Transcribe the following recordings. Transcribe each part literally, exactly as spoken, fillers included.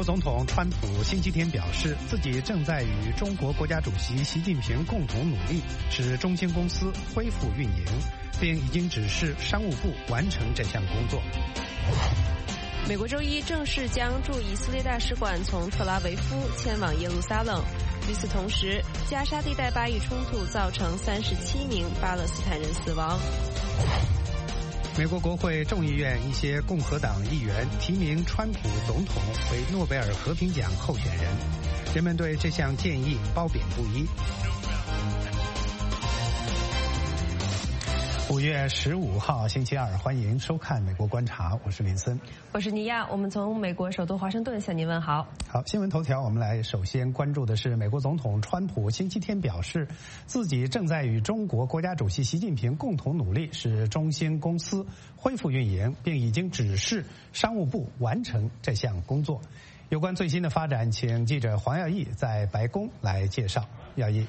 总统川普星期天表示，自己正在与中国国家主席习近平共同努力，使中兴公司恢复运营，并已经指示商务部完成这项工作。 美国周一正式将驻以色列大使馆从特拉维夫迁往耶路撒冷。与此同时，加沙地带巴以冲突造成三十七名巴勒斯坦人死亡。 美国国会众议院一些共和党议员提名川普总统为诺贝尔和平奖候选人，人们对这项建议褒贬不一。五月十五号星期二，欢迎收看《美国观察》，我是林森， 我是尼亚，我们从美国首都华盛顿向您问好。 好，新闻头条，我们来首先关注的是美国总统川普星期天表示，自己正在与中国国家主席习近平共同努力，使中兴公司恢复运营，并已经指示商务部完成这项工作。有关最新的发展，请记者黄耀义在白宫来介绍。耀义。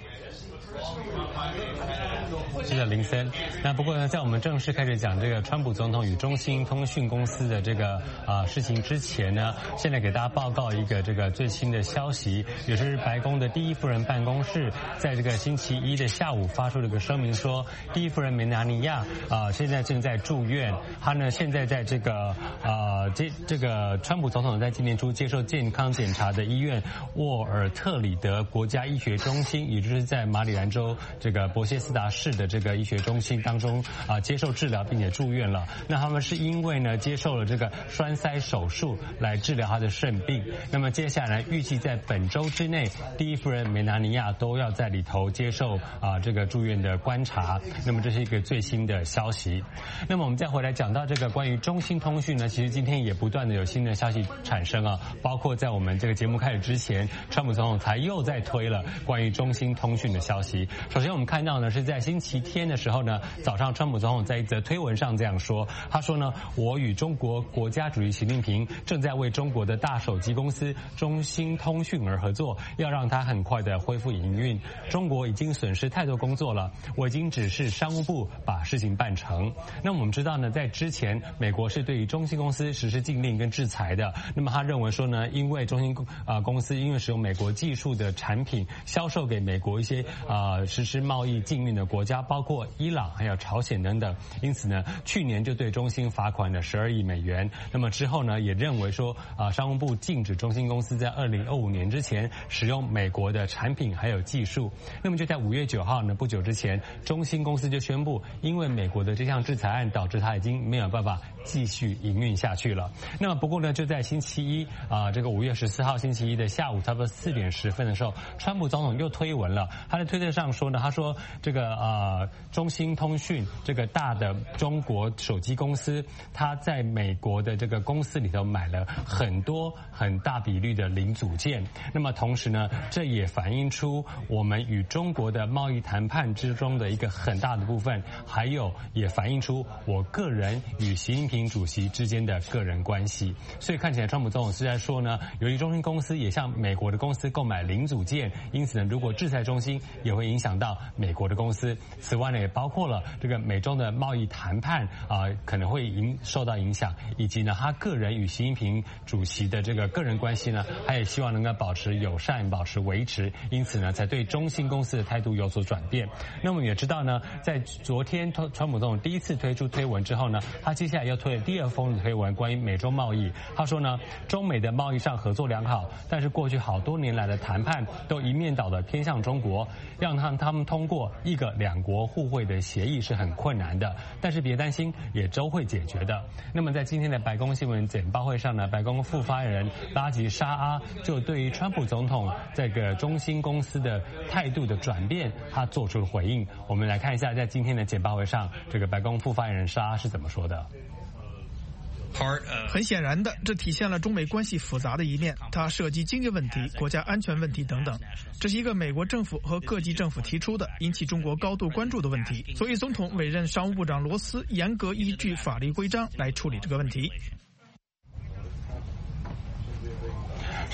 是的，林森。那不过呢，在我们正式开始讲这个川普总统与中兴通讯公司的这个啊、呃、事情之前呢，现在给大家报告一个这个最新的消息，也是白宫的第一夫人办公室在这个星期一的下午发出了一个声明说，第一夫人梅纳尼亚啊、呃、现在正在住院，她呢现在在这个呃这这个川普总统在今年初接受健康检查的医院沃尔特里德国家医学中心，也就是在马里兰州这个伯歇斯达市的这个医学中心当中啊、呃、接受治疗并且住院了。那他们是因为呢接受了这个栓塞手术来治疗他的肾病。那么接下来预计在本周之内，第一夫人梅纳尼亚都要在里头接受啊、呃、这个住院的观察。那么这是一个最新的消息。那么我们再回来讲到这个关于中兴通讯呢，其实今天也不断的有新的消息产生啊，包括在我们这个节目开始之前，川普总统才又在推了关于中兴通讯的消息。首先我们看到呢是在星期天的时候呢，早上川普总统在一则推文上这样说，他说呢，我与中国国家主席习近平正在为中国的大手机公司中兴通讯而合作，要让它很快的恢复营运。中国已经损失太多工作了，我已经指示商务部把事情办成。那我们知道呢，在之前美国是对于中兴公司实施禁令跟制裁的，那么他认为说呢，因为中兴啊、呃、公司因为使用美国技术的产品销售给美国一些啊、呃、实施贸易禁运的国家，包括伊朗还有朝鲜等等，因此呢，去年就对中兴罚款了十二亿美元。那么之后呢，也认为说啊、呃，商务部禁止中兴公司在二零二五年之前使用美国的产品还有技术。那么就在五月九号呢，不久之前，中兴公司就宣布，因为美国的这项制裁案导致它已经没有办法继续营运下去了。那么不过呢，就在星期一啊、呃，这个五月十四号星期一的下午差不多四点十分的时候，川普总统又推文了，他在推特上说呢，他说这个呃中兴通讯这个大的中国手机公司，他在美国的这个公司里头买了很多很大比率的零组件。那么同时呢，这也反映出我们与中国的贸易谈判之中的一个很大的部分，还有也反映出我个人与习近平主席之间的个人关系。所以看起来川普总统是在说呢，由于中兴公司也向美国的公司购买零组件，因此呢，如果制裁中兴也会影响到美国的公司。此外呢，也包括了这个美中的贸易谈判啊、呃，可能会影受到影响，以及呢，他个人与习近平主席的这个个人关系呢，他也希望能够保持友善，保持维持，因此呢，才对中兴公司的态度有所转变。那么我们也知道呢，在昨天川普总统第一次推出推文之后呢，他接下来又推了第二封推文关于美中贸易。他说呢，中美的贸易上合作良好，但是过去好多年来的谈判都一面倒的偏向中国，让他他们通过一个两国互惠的协议是很困难的，但是别担心，也都会解决的。那么在今天的白宫新闻简报会上呢，白宫副发言人拉吉沙阿就对于川普总统这个中兴公司的态度的转变，他做出了回应。我们来看一下，在今天的简报会上，这个白宫副发言人沙阿是怎么说的。 很显然的，这体现了中美关系复杂的一面，它涉及经济问题、国家安全问题等等。这是一个美国政府和各级政府提出的引起中国高度关注的问题，所以总统委任商务部长罗斯严格依据法律规章来处理这个问题。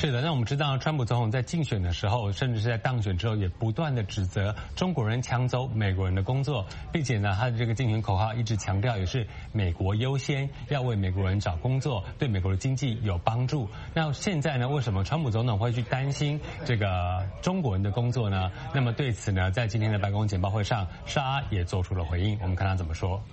是的，那我们知道，川普总统在竞选的时候，甚至是在当选之后，也不断的指责中国人抢走美国人的工作，并且呢，他的这个竞选口号一直强调也是美国优先，要为美国人找工作，对美国的经济有帮助。那现在呢，为什么川普总统会去担心这个中国人的工作呢？那么对此呢，在今天的白宫简报会上，沙也做出了回应，我们看他怎么说。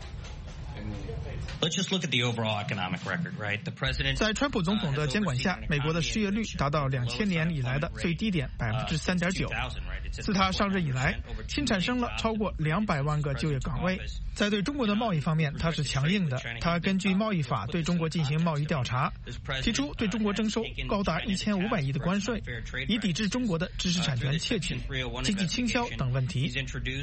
在川普总统的监管下，美国的失业率达到两千年以来的最低点百分之三点九。自他上任以来，新产生了超过两百万个就业岗位。在对中国的贸易方面，他是强硬的。他根据贸易法对中国进行贸易调查，提出对中国征收高达一千五百亿的关税，以抵制中国的知识产权窃取、经济倾销等问题。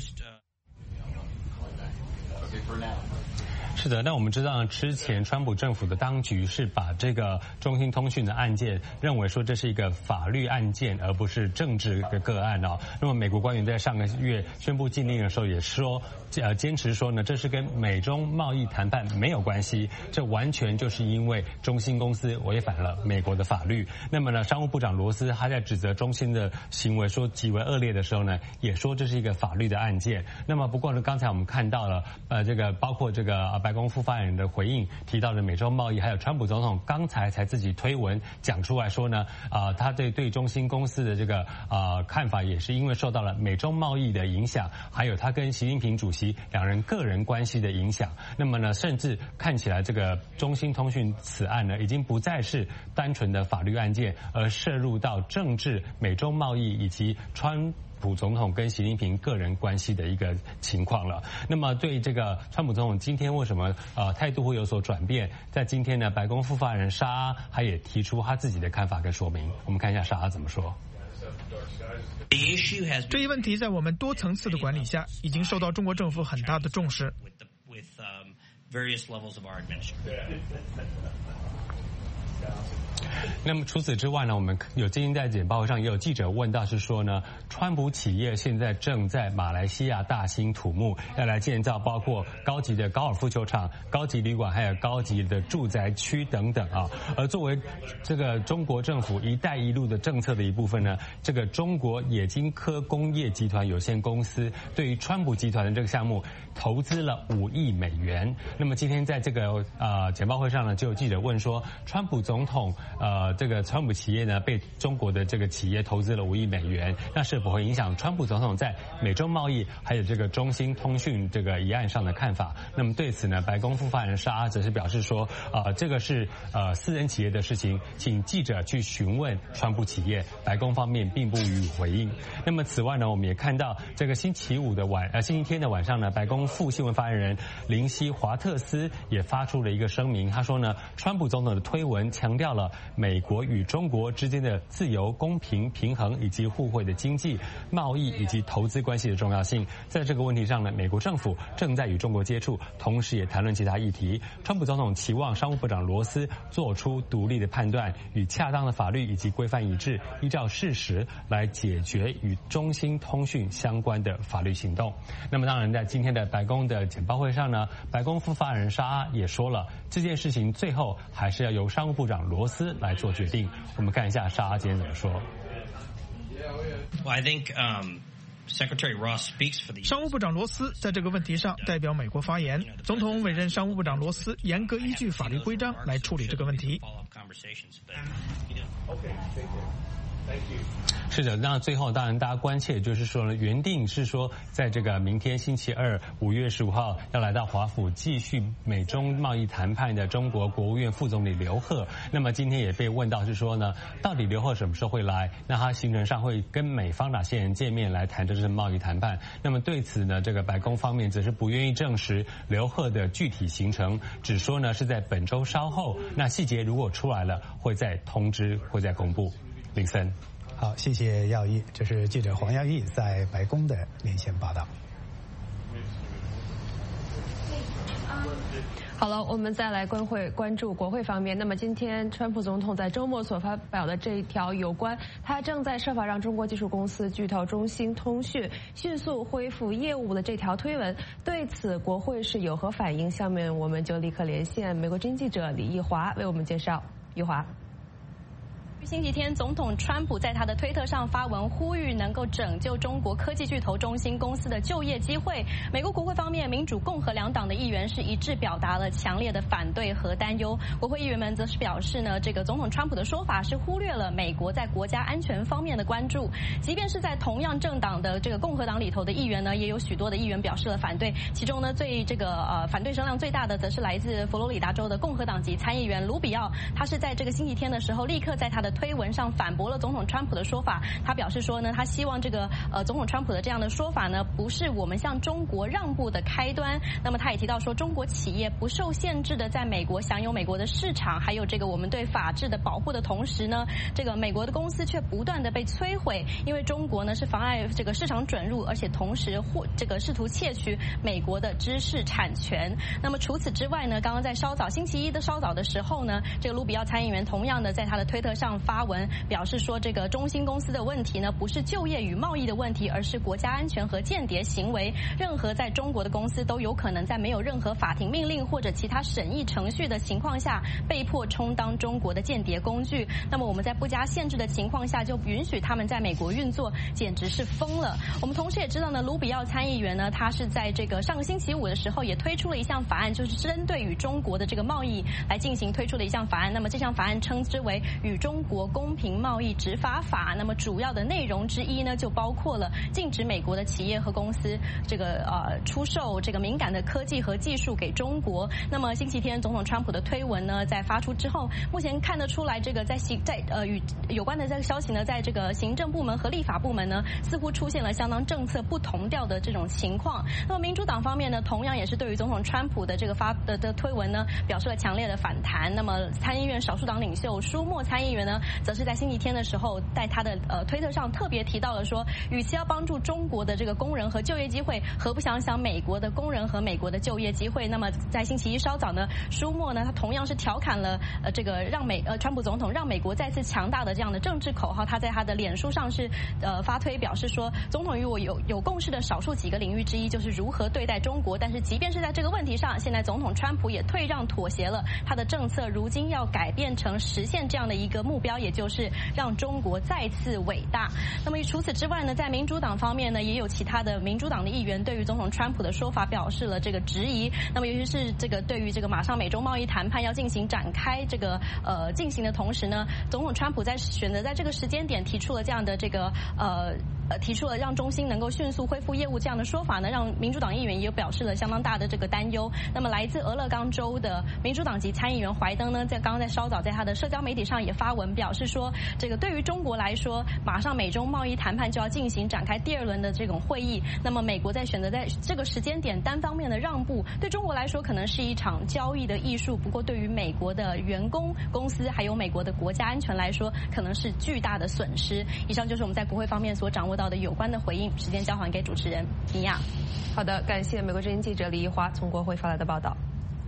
是的，那我们知道之前川普政府的当局是把这个中兴通讯的案件认为说这是一个法律案件，而不是政治的个案哦。那么美国官员在上个月宣布禁令的时候也说，呃，坚持说呢，这是跟美中贸易谈判没有关系，这完全就是因为中兴公司违反了美国的法律。那么呢，商务部长罗斯他在指责中兴的行为说极为恶劣的时候呢，也说这是一个法律的案件。那么不过呢，刚才我们看到了，呃，这个包括这个白宫副发言人的回应，提到了美洲贸易，还有川普总统刚才才自己推文讲出来说呢，啊、呃，他对对中兴公司的这个啊、呃、看法，也是因为受到了美中贸易的影响，还有他跟习近平主席两人个人关系的影响。那么呢，甚至看起来这个中兴通讯此案呢，已经不再是单纯的法律案件，而涉入到政治、美中贸易以及川普总统跟习近平个人关系的一个情况了。那么对这个川普总统今天为什么呃态度会有所转变？在今天呢，白宫副发言人沙阿他也提出他自己的看法跟说明。我们看一下沙阿怎么说。 这一问题在我们多层次的管理下，已经受到中国政府很大的重视。 那么除此之外呢，我们有最近在简报上也有记者问到是说呢，川普企业现在正在马来西亚大兴土木，要来建造包括高级的高尔夫球场、高级旅馆还有高级的住宅区等等啊。而作为这个中国政府一带一路的政策的一部分呢，这个中国冶金科工业集团有限公司对于川普集团的这个项目投资了五亿美元。那么今天在这个呃简报会上呢，就有记者问说，川普总统呃这个川普企业呢被中国的这个企业投资了五亿美元，那是否会影响川普总统在美中贸易还有这个中兴通讯这个一案上的看法？那么对此呢，白宫副发言人沙阿则是表示说，呃这个是呃私人企业的事情，请记者去询问川普企业，白宫方面并不予以回应。那么此外呢，我们也看到这个星期五的晚呃星期天的晚上呢，白宫副新闻发言人林希华特斯也发出了一个声明，他说呢，川普总统的推文强调了美国与中国之间的自由、公平、平衡以及互惠的经济、贸易以及投资关系的重要性。在这个问题上呢，美国政府正在与中国接触，同时也谈论其他议题。川普总统期望商务部长罗斯做出独立的判断，与恰当的法律以及规范一致，依照事实来解决与中兴通讯相关的法律行动。那么当然在今天的白宫的简报会上呢，白宫副发言人沙阿也说了，这件事情最后还是要由商务部长罗斯来做决定。我们看一下沙阿今天怎么说。 Well, I think, um... Secretary Ross speaks for the 商务部长罗斯在这个问题上代表美国发言，总统委任商务部长罗斯严格依据法律规章来处理这个问题。 是的，那最后当然大家关切就是说呢，原定是说在这个明天星期二五月十五号要来到华府继续美中贸易谈判的中国国务院副总理刘鹤，那么今天也被问到是说呢，到底刘鹤什么时候会来？那他行程上会跟美方哪些人见面来谈这次贸易谈判？那么对此呢，这个白宫方面则是不愿意证实刘鹤的具体行程，只说呢是在本周稍后，那细节如果出来了，会再通知，会再公布。林森。 好，谢谢耀一，这是记者黄耀义在白宫的连线报道。 好了，我们再来关会关注国会方面。那么今天，川普总统在周末所发表的这一条有关他正在设法让中国技术公司巨头中兴通讯迅速恢复业务的这条推文，对此国会是有何反应？下面我们就立刻连线美国之音记者李义华为我们介绍。义华。 星期天，总统川普在他的推特上发文呼吁能够拯救中国科技巨头中芯公司的就业机会。美国国会方面，民主、共和两党的议员是一致表达了强烈的反对和担忧。国会议员们则是表示呢，这个总统川普的说法是忽略了美国在国家安全方面的关注。即便是在同样政党的这个共和党里头的议员呢，也有许多的议员表示了反对。其中呢，最这个呃反对声量最大的，则是来自佛罗里达州的共和党籍参议员卢比奥。他是在这个星期天的时候，立刻在他的推文上反驳了总统川普的说法。他表示说呢，他希望这个呃总统川普的这样的说法呢，不是我们向中国让步的开端。那么他也提到说，中国企业不受限制的在美国享有美国的市场，还有这个我们对法治的保护的同时呢，这个美国的公司却不断的被摧毁，因为中国呢是妨碍这个市场准入，而且同时或这个试图窃取美国的知识产权。那么除此之外呢，刚刚在稍早星期一的稍早的时候呢，这个卢比奥参议员同样的在他的推特上发文表示说，这个中芯公司的问题呢，不是就业与贸易的问题，而是国家安全和间谍行为。任何在中国的公司都有可能在没有任何法庭命令或者其他审议程序的情况下，被迫充当中国的间谍工具。那么我们在不加限制的情况下就允许他们在美国运作，简直是疯了。我们同时也知道呢，卢比奥参议员呢，他是在这个上个星期五的时候也推出了一项法案，就是针对与中国的这个贸易来进行推出的一项法案。那么这项法案称之为与中国公平贸易执法法。那么主要的内容之一呢，就包括了禁止美国的企业和公司这个呃出售这个敏感的科技和技术给中国。那么星期天总统川普的推文呢，在发出之后，目前看得出来，这个在行在呃与有关的这个消息呢，在这个行政部门和立法部门呢，似乎出现了相当政策不同调的这种情况。那么民主党方面呢，同样也是对于总统川普的这个发的的推文呢，表示了强烈的反弹。那么参议院少数党领袖舒默参议员呢，则是在星期天的时候，在他的呃推特上特别提到了说，与其要帮助中国的这个工人和就业机会，何不想想美国的工人和美国的就业机会？那么在星期一稍早呢，舒默呢，他同样是调侃了呃这个让美呃川普总统让美国再次强大的这样的政治口号。他在他的脸书上是呃发推表示说，总统与我有有共识的少数几个领域之一就是如何对待中国，但是即便是在这个问题上，现在总统川普也退让妥协了，他的政策如今要改变成实现这样的一个目标，也就是让中国再次伟大。那么除此之外呢，在民主党方面呢，也有其他的民主党的议员对于总统川普的说法表示了这个质疑。那么尤其是这个对于这个马上美中贸易谈判要进行展开这个呃进行的同时呢，总统川普在选择在这个时间点提出了这样的这个呃。呃，提出了让中芯能够迅速恢复业务这样的说法呢，让民主党议员也表示了相当大的这个担忧。那么来自俄勒冈州的民主党籍参议员怀登呢，在刚刚在稍早在他的社交媒体上也发文表示说，这个对于中国来说，马上美中贸易谈判就要进行展开第二轮的这种会议。那么美国在选择在这个时间点单方面的让步，对中国来说可能是一场交易的艺术，不过对于美国的员工、公司还有美国的国家安全来说，可能是巨大的损失。以上就是我们在国会方面所掌握到的有关的回应。时间交还给主持人尼亚。 好的，感谢美国之音记者李一华从国会发来的报道。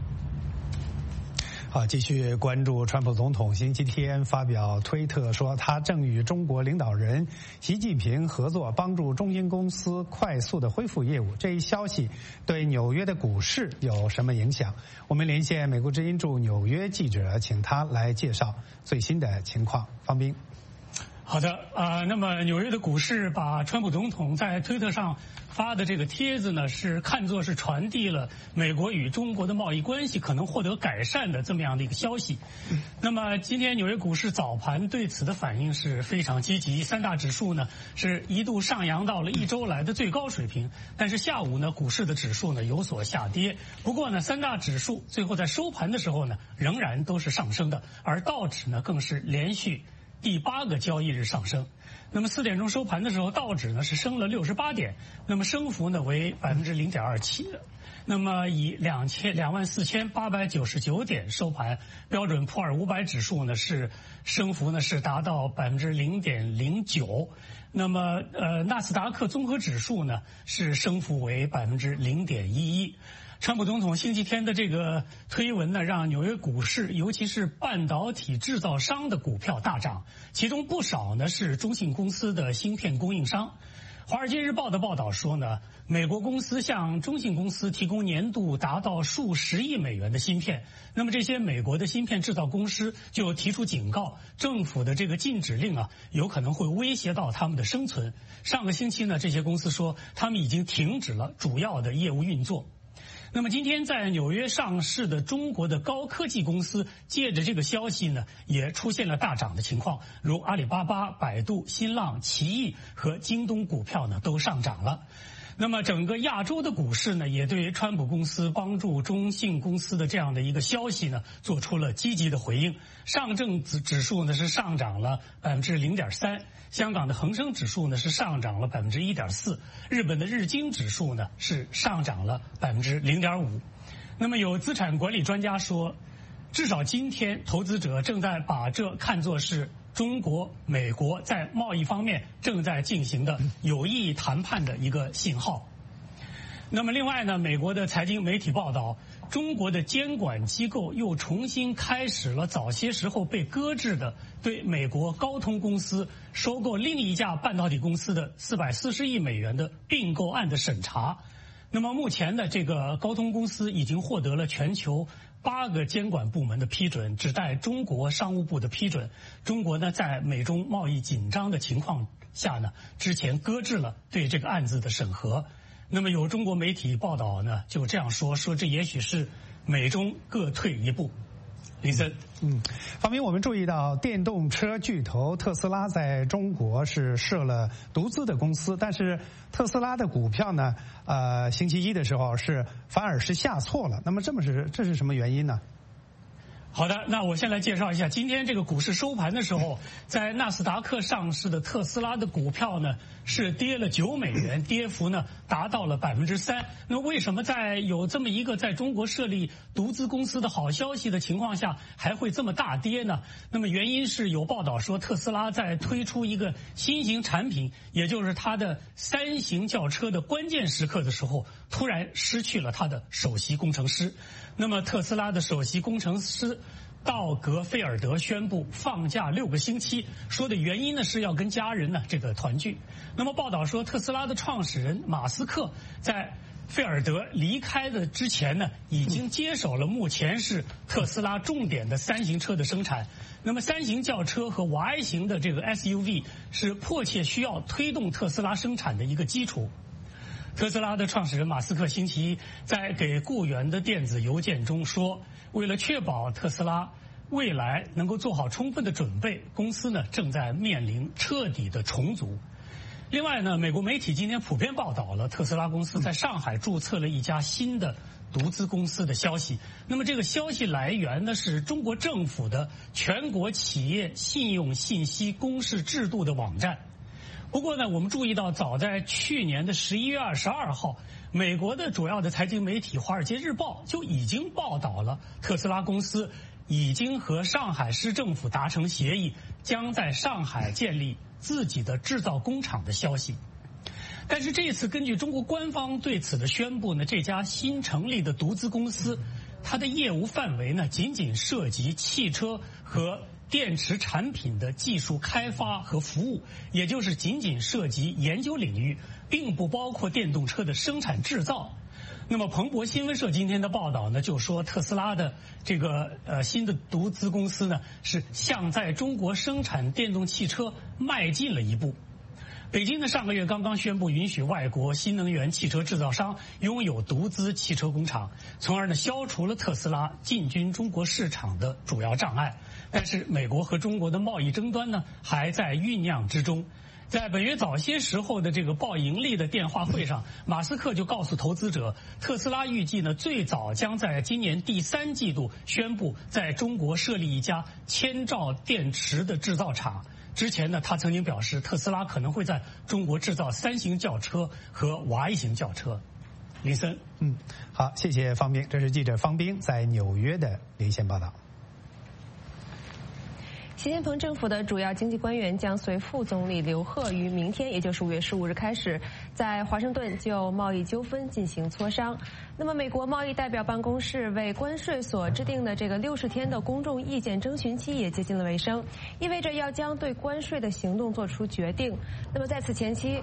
好，继续关注川普总统星期天发表推特说，他正与中国领导人习近平合作，帮助中芯公司快速的恢复业务。这一消息对纽约的股市有什么影响？我们连线美国之音驻纽约记者，请他来介绍最新的情况。方斌。 好的，啊、呃，那么纽约的股市把川普总统在推特上发的这个帖子呢，是看作是传递了美国与中国的贸易关系可能获得改善的这么样的一个消息。那么今天纽约股市早盘对此的反应是非常积极，三大指数呢是一度上扬到了一周来的最高水平，但是下午呢股市的指数呢有所下跌。不过呢，三大指数最后在收盘的时候呢仍然都是上升的，而道指呢更是连续第八个交易日上升。那么四点钟收盘的时候，道指呢是升了六十八点，那么升幅呢为百分之零点二七。那么以两千两万四千八百九十九点收盘，标准普尔五百指数呢是升幅呢是达到百分之零点零九。那么呃纳斯达克综合指数呢是升幅为百分之零点一一。川普总统星期天的这个推文呢，让纽约股市，尤其是半导体制造商的股票大涨，其中不少呢是中芯公司的芯片供应商。 华尔街日报的报道说呢，美国公司向中信公司提供年度达到数十亿美元的芯片，那么这些美国的芯片制造公司就提出警告，政府的这个禁止令啊，有可能会威胁到他们的生存。上个星期呢，这些公司说他们已经停止了主要的业务运作。那么今天在纽约上市的中国的高科技公司，借着这个消息呢，也出现了大涨的情况，如阿里巴巴、百度、新浪、奇异和京东股票呢都上涨了。那么整个亚洲的股市呢，也对川普公司帮助中信公司的这样的一个消息呢，做出了积极的回应。上证指指数呢是上涨了百分之零点三，香港的恒生指数呢是上涨了百分之一点四，日本的日经指数呢是上涨了百分之零点五。那么有资产管理专家说，至少今天投资者正在把这看作是中国、美国在贸易方面正在进行的有意义谈判的一个信号。那么另外呢，美国的财经媒体报道，中国的监管机构又重新开始了早些时候被搁置的对美国高通公司收购另一家半导体公司的四百四十亿美元的并购案的审查。那么目前呢，这个高通公司已经获得了全球八个监管部门的批准，只待中国商务部的批准。中国呢，在美中贸易紧张的情况下呢，之前搁置了对这个案子的审核。那么有中国媒体报道呢，就这样说，说这也许是美中各退一步。林森， 嗯，方明，我们注意到电动车巨头特斯拉在中国是设了独资的公司，但是特斯拉的股票呢，呃，星期一的时候是反而是下挫了。那么这么是这是什么原因呢？ 好的，那我先来介绍一下，今天这个股市收盘的时候，在纳斯达克上市的特斯拉的股票呢是跌了九美元，跌幅呢达到了百分之三。那为什么在有这么一个在中国设立独资公司的好消息的情况下，还会这么大跌呢？那么原因是有报道说，特斯拉在推出一个新型产品，也就是它的三型轿车的关键时刻的时候，突然失去了它的首席工程师。那么特斯拉的首席工程师道格菲尔德宣布放假六个星期，说的原因呢是要跟家人呢这个团聚。那么报道说，特斯拉的创始人马斯克在菲尔德离开的之前呢，已经接手了目前是特斯拉重点的三型车的生产。那么三型轿车和 Y 型的这个 S U V 是迫切需要推动特斯拉生产的一个基础。特斯拉的创始人马斯克星期一在给雇员的电子邮件中说，为了确保特斯拉未来能够做好充分的准备，公司呢正在面临彻底的重组。另外呢，美国媒体今天普遍报道了特斯拉公司在上海注册了一家新的独资公司的消息。那么这个消息来源呢是中国政府的全国企业信用信息公示制度的网站。不过呢，我们注意到，早在去年的十一月二十二号，美国的主要的财经媒体《华尔街日报》就已经报道了特斯拉公司已经和上海市政府达成协议，将在上海建立自己的制造工厂的消息。但是这次根据中国官方对此的宣布呢，这家新成立的独资公司，它的业务范围呢仅仅涉及汽车和电池产品的技术开发和服务，也就是仅仅涉及研究领域，并不包括电动车的生产制造。那么彭博新闻社今天的报道呢，就说特斯拉的这个呃新的独资公司呢，是向在中国生产电动汽车迈进了一步。北京呢上个月刚刚宣布允许外国新能源汽车制造商拥有独资汽车工厂，从而呢消除了特斯拉进军中国市场的主要障碍。但是美国和中国的贸易争端呢还在酝酿之中。在本月早些时候的这个报盈利的电话会上，马斯克就告诉投资者，特斯拉预计呢最早将在今年第三季度宣布在中国设立一家千兆电池的制造厂。之前呢，他曾经表示，特斯拉可能会在中国制造三型轿车和 Y 型轿车。林森， 嗯，好，谢谢方斌，这是记者方斌在纽约的连线报道。 习近平政府的主要经济官员将随副总理刘鹤于明天，也就是五月十五日开始，在华盛顿就贸易纠纷进行磋商。那么，美国贸易代表办公室为关税所制定的这个六十天的公众意见征询期也接近了尾声，意味着要将对关税的行动做出决定。那么，在此前期，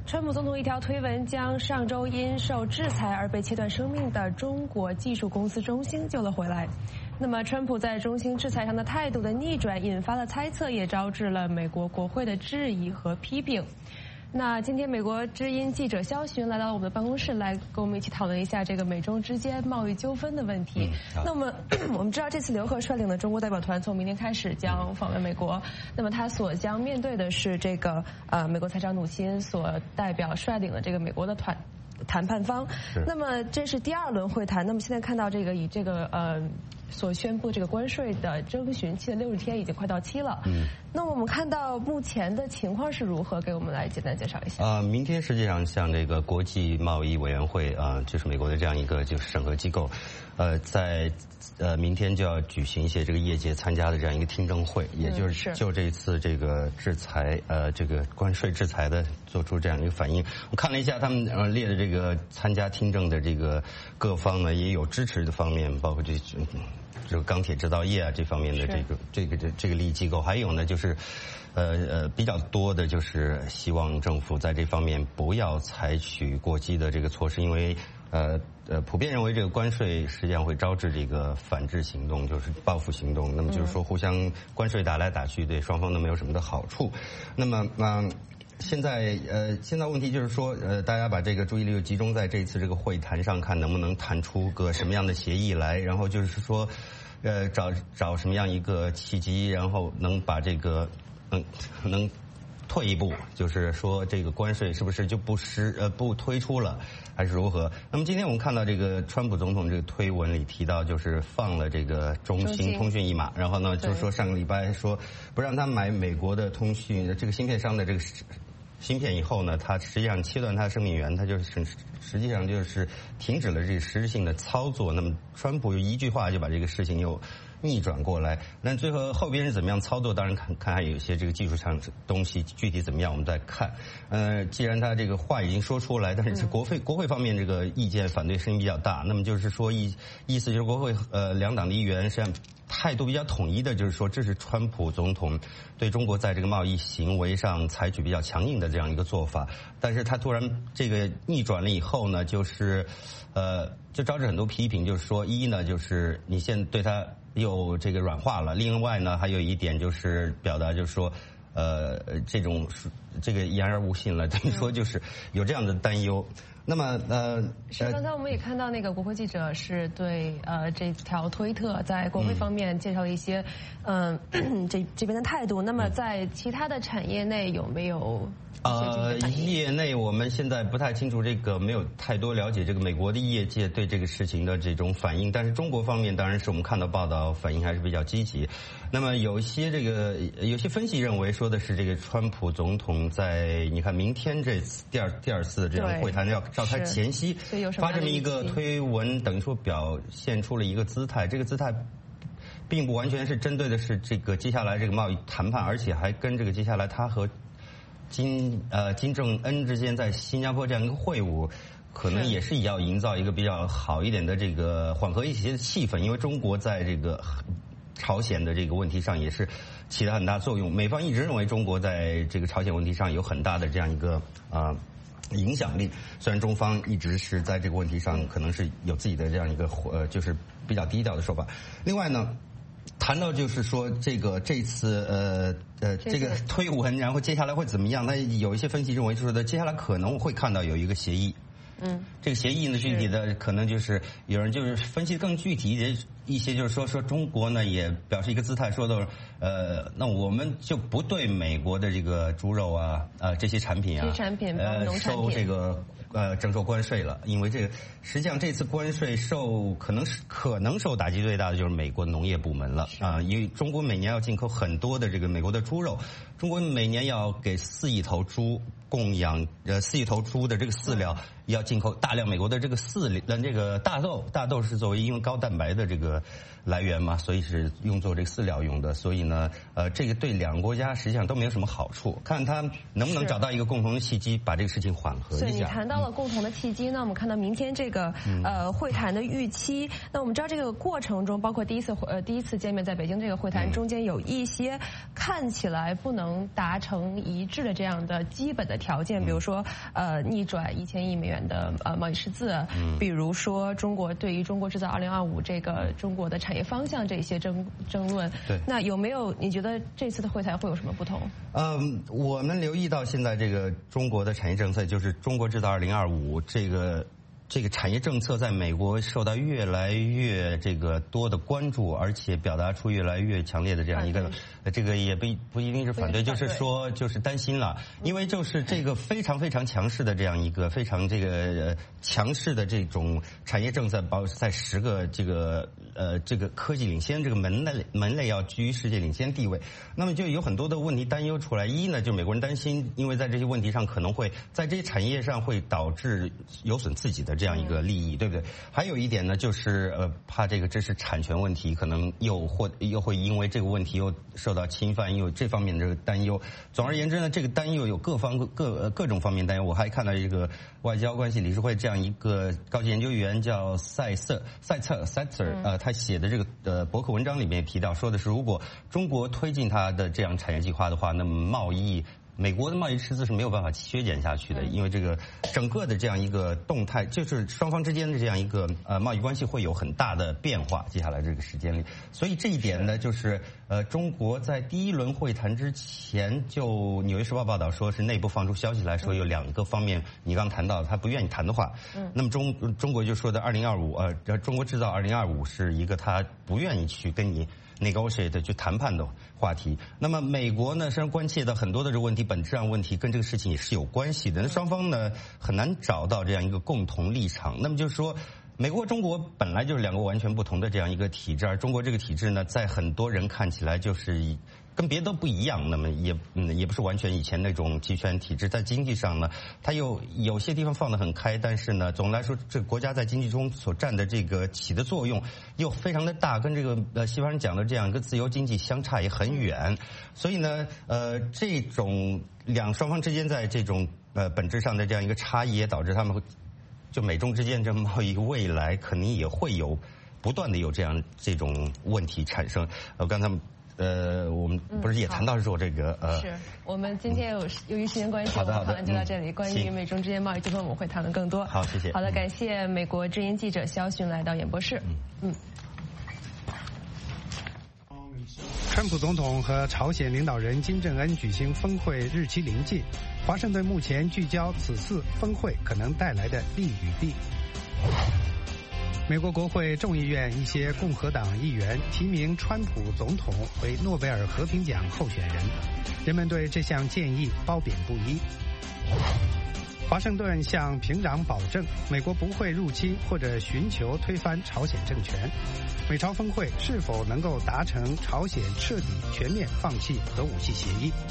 川普总统一条推文将上周因受制裁而被切断生命的中国技术公司中兴救了回来。那么，川普在中兴制裁上的态度的逆转，引发了猜测，也招致了美国国会的质疑和批评。那今天，美国之音记者肖寻来到我们的办公室，来跟我们一起讨论一下这个美中之间贸易纠纷的问题。嗯、那么，我们知道这次刘鹤率领的中国代表团从明天开始将访问美国，那么他所将面对的是这个呃美国财长努钦所代表率领的这个美国的团。谈判方，那么这是第二轮会谈。那么现在看到这个以这个呃所宣布这个关税的征询期的六十天已经快到期了。嗯，那我们看到目前的情况是如何？给我们来简单介绍一下。 啊、呃，明天实际上像这个国际贸易委员会啊、呃，就是美国的这样一个就是审核机构，呃，在呃明天就要举行一些这个业界参加的这样一个听证会，也就是、嗯、是就这次这个制裁呃这个关税制裁的做出这样一个反应。我看了一下他们呃列的这个参加听证的这个各方呢，也有支持的方面，包括这这个钢铁制造业啊这方面的这个这个这这个利益机构，还有呢就是呃呃比较多的就是希望政府在这方面不要采取过激的这个措施，因为呃呃普遍认为这个关税实际上会招致这个反制行动，就是报复行动。那么就是说互相关税打来打去，对双方都没有什么的好处。那么嗯。呃现在呃，现在问题就是说，呃，大家把这个注意力集中在这次这个会谈上，看能不能谈出个什么样的协议来，然后就是说，呃，找找什么样一个契机，然后能把这个嗯能退一步，就是说这个关税是不是就不实呃不推出了，还是如何？那么今天我们看到这个川普总统这个推文里提到，就是放了这个中兴通讯一马，然后呢，就是说上个礼拜说不让他买美国的通讯这个芯片商的这个芯片以后呢，它实际上切断它的生命源，它就是实际上就是停止了这个实质性的操作。那么川普一句话就把这个事情又逆转过来。那最后后边是怎么样操作？当然看看还有一些这个技术上东西具体怎么样，我们再看。呃，既然他这个话已经说出来，但是国会国会方面这个意见反对声音比较大，那么就是说意意思就是国会呃两党的议员实际上态度比较统一的，就是说这是川普总统对中国在这个贸易行为上采取比较强硬的这样一个做法。但是他突然这个逆转了以后呢，就是呃就招致很多批评，就是说一呢就是你现在对他又这个软化了，另外呢还有一点就是表达就是说呃这种这个言而无信了，等于说就是有这样的担忧。那么呃， 是刚才我们也看到那个国会记者是对呃这条推特在国会方面介绍了一些嗯、呃、这这边的态度。那么在其他的产业内有没有？ 呃，业内我们现在不太清楚，这个没有太多了解这个美国的业界对这个事情的这种反应，但是中国方面当然是我们看到报道反应还是比较积极。那么有一些这个有些分析认为说的是这个川普总统在你看明天这次第二第二次这样会谈要召开前夕发这么一个推文，等于说表现出了一个姿态，这个姿态并不完全是针对的是这个接下来这个贸易谈判，而且还跟这个接下来他和金呃金正恩之间在新加坡这样一个会晤，可能也是要营造一个比较好一点的这个缓和一些的气氛，因为中国在这个朝鲜的这个问题上也是起了很大作用。美方一直认为中国在这个朝鲜问题上有很大的这样一个啊、呃、影响力，虽然中方一直是在这个问题上可能是有自己的这样一个呃就是比较低调的说法。另外呢，谈到就是说这个这次呃呃这个推文，然后接下来会怎么样？那有一些分析认为说的接下来可能会看到有一个协议。嗯，这个协议呢，具体的可能就是有人就是分析更具体一些，一些就是说说中国呢也表示一个姿态，说的呃，那我们就不对美国的这个猪肉啊呃这些产品啊， 这些产品呃农产品收这个呃征收关税了，因为这个实际上这次关税受可能是可能受打击最大的就是美国农业部门了啊、呃，因为中国每年要进口很多的这个美国的猪肉，中国每年要给四亿头猪供养呃四亿头猪的这个饲料，要进口大量美国的这个饲呃这个大豆，大豆是作为因为高蛋白的这个个来源嘛，所以是用作这个饲料用的。所以呢，呃，这个对两个国家实际上都没有什么好处。看他能不能找到一个共同的契机，把这个事情缓和一下。 对，你谈到了共同的契机，那我们看到明天这个呃会谈的预期。那我们知道这个过程中，包括第一次呃第一次见面在北京这个会谈中间，有一些看起来不能达成一致的这样的基本的条件，比如说呃逆转一千亿美元的呃贸易赤字，比如说中国对于中国制造二零二五这个中国的产业方向这些争争论。 对， 那有没有你觉得这次的会谈会有什么不同？ 嗯，我们留意到现在这个中国的产业政策，就是中国制造二零二五这个。这个产业政策在美国受到越来越这个多的关注，而且表达出越来越强烈的这样一个，这个也不不一定是反对，就是说就是担心了，因为就是这个非常非常强势的这样一个非常这个强势的这种产业政策，包在十个这个呃这个科技领先这个门类门类要居于世界领先地位，那么就有很多的问题担忧出来。一呢，就美国人担心，因为在这些问题上可能会在这些产业上会导致有损自己的这样一个利益，对不对？还有一点呢，就是呃，怕这个知识产权问题可能又或又会因为这个问题又受到侵犯，又有这方面的这个担忧。总而言之呢，这个担忧有各方各各种方面担忧。我还看到一个外交关系理事会这样一个高级研究员叫塞瑟塞策塞策呃，他写的这个呃博客文章里面提到，说的是如果中国推进他的这样产业计划的话，那么贸易。美国的贸易赤字是没有办法削减下去的，因为这个整个的这样一个动态，就是双方之间的这样一个呃贸易关系会有很大的变化。接下来这个时间里，所以这一点呢，就是呃中国在第一轮会谈之前，就《纽约时报》报道说是内部放出消息来说有两个方面，你刚谈到他不愿意谈的话，嗯，那么中中国就说的二零二五呃中国制造二零二五是一个他不愿意去跟你。negotiate 去谈判的话题，那么美国呢，实际上关切的很多的这个问题，本质上问题跟这个事情也是有关系的。那双方呢很难找到这样一个共同立场。那么就是说，美国和中国本来就是两个完全不同的这样一个体制，而中国这个体制呢，在很多人看起来就是跟别的都不一样。那么也嗯也不是完全以前那种集权体制，在经济上呢，它又有些地方放得很开，但是呢，总的来说，这个国家在经济中所占的这个起的作用又非常的大，跟这个呃西方人讲的这样一个自由经济相差也很远。所以呢，呃，这种两双方之间在这种呃本质上的这样一个差异，也导致他们会就美中之间这贸易未来肯定也会有不断的有这样这种问题产生。呃，刚才。呃，我们不是也谈到说这个、嗯、呃， 是我们今天有由于时间关系，我们讨论就到这里。嗯、关于美中之间贸易纠纷，我们会谈论更多。 好，谢谢。 好的，感谢美国之音记者肖勋来到演播室。嗯。 川普总统和朝鲜领导人金正恩举行峰会日期临近，华盛顿目前聚焦此次峰会可能带来的利与弊。美国国会众议院一些共和党议员提名川普总统为诺贝尔和平奖候选人，人们对这项建议褒贬不一。华盛顿向平壤保证，美国不会入侵或者寻求推翻朝鲜政权。美朝峰会是否能够达成朝鲜彻底全面放弃核武器协议？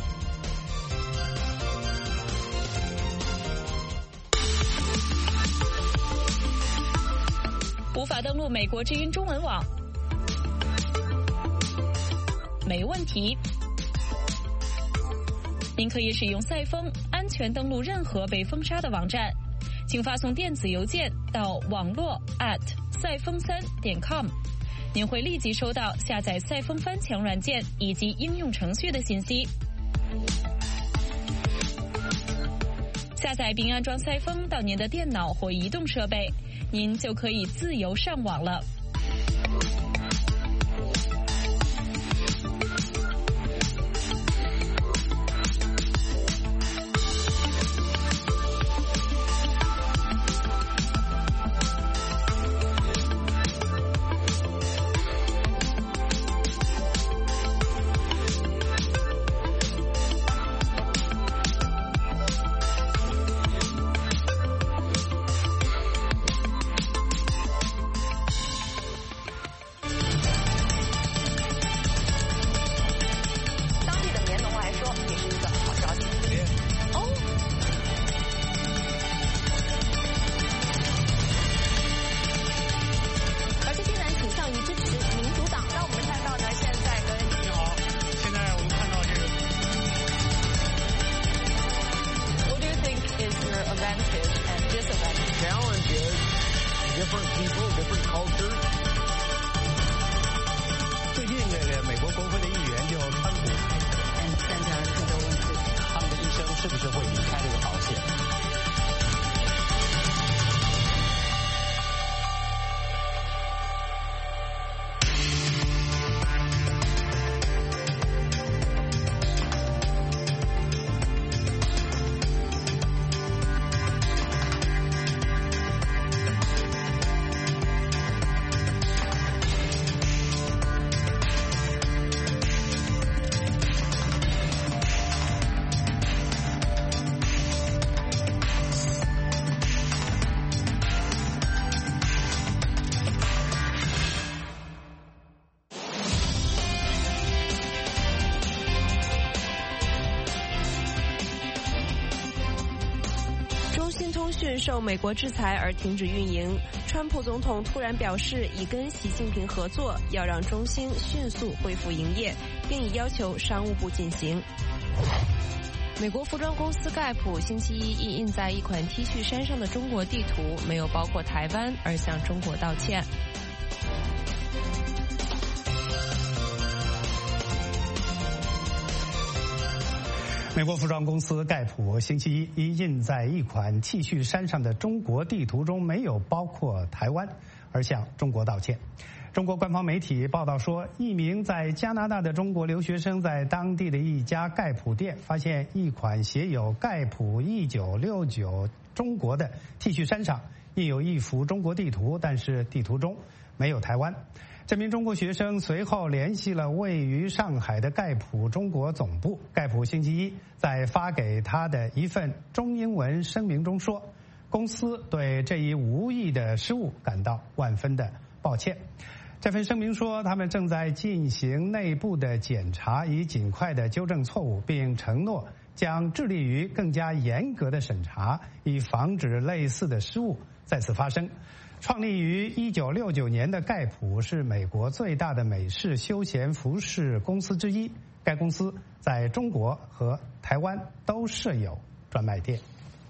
无法登录美国之音中文网，没问题。您可以使用赛风安全登录任何被封杀的网站，请发送电子邮件到网络 at 赛风三点 com， 您会立即收到下载赛风翻墙软件以及应用程序的信息。下载并安装赛风到您的电脑或移动设备，您就可以自由上网了。 advantage and disadvantage. Challenge is different people, different cultures. 最近这个美国国会的议员就川普，他们的一生是不是会离开这个保险？ 受美国制裁而停止运营，川普总统突然表示已跟习近平合作，要让中兴迅速恢复营业，并已要求商务部进行。美国服装公司盖普星期一因印在一款 T 恤衫上的中国地图没有包括台湾而向中国道歉。 美国服装公司盖普星期一因印在一款 T 恤衫上的中国地图中没有包括台湾，而向中国道歉。中国官方媒体报道说，一名在加拿大的中国留学生在当地的一家盖普店发现一款写有盖普一九六九中国的 T 恤衫上印有一幅中国地图，但是地图中没有台湾。这名中国学生随后联系了位于上海的盖普中国总部。盖普星期一在发给他的一份中英文声明中说，公司对这一无意的失误感到万分的抱歉。这份声明说，他们正在进行内部的检查，以尽快的纠正错误，并承诺将致力于更加严格的审查，以防止类似的失误再次发生。创立于一九六九年的盖普是美国最大的美式休闲服饰公司之一，该公司在中国和台湾都设有专卖店。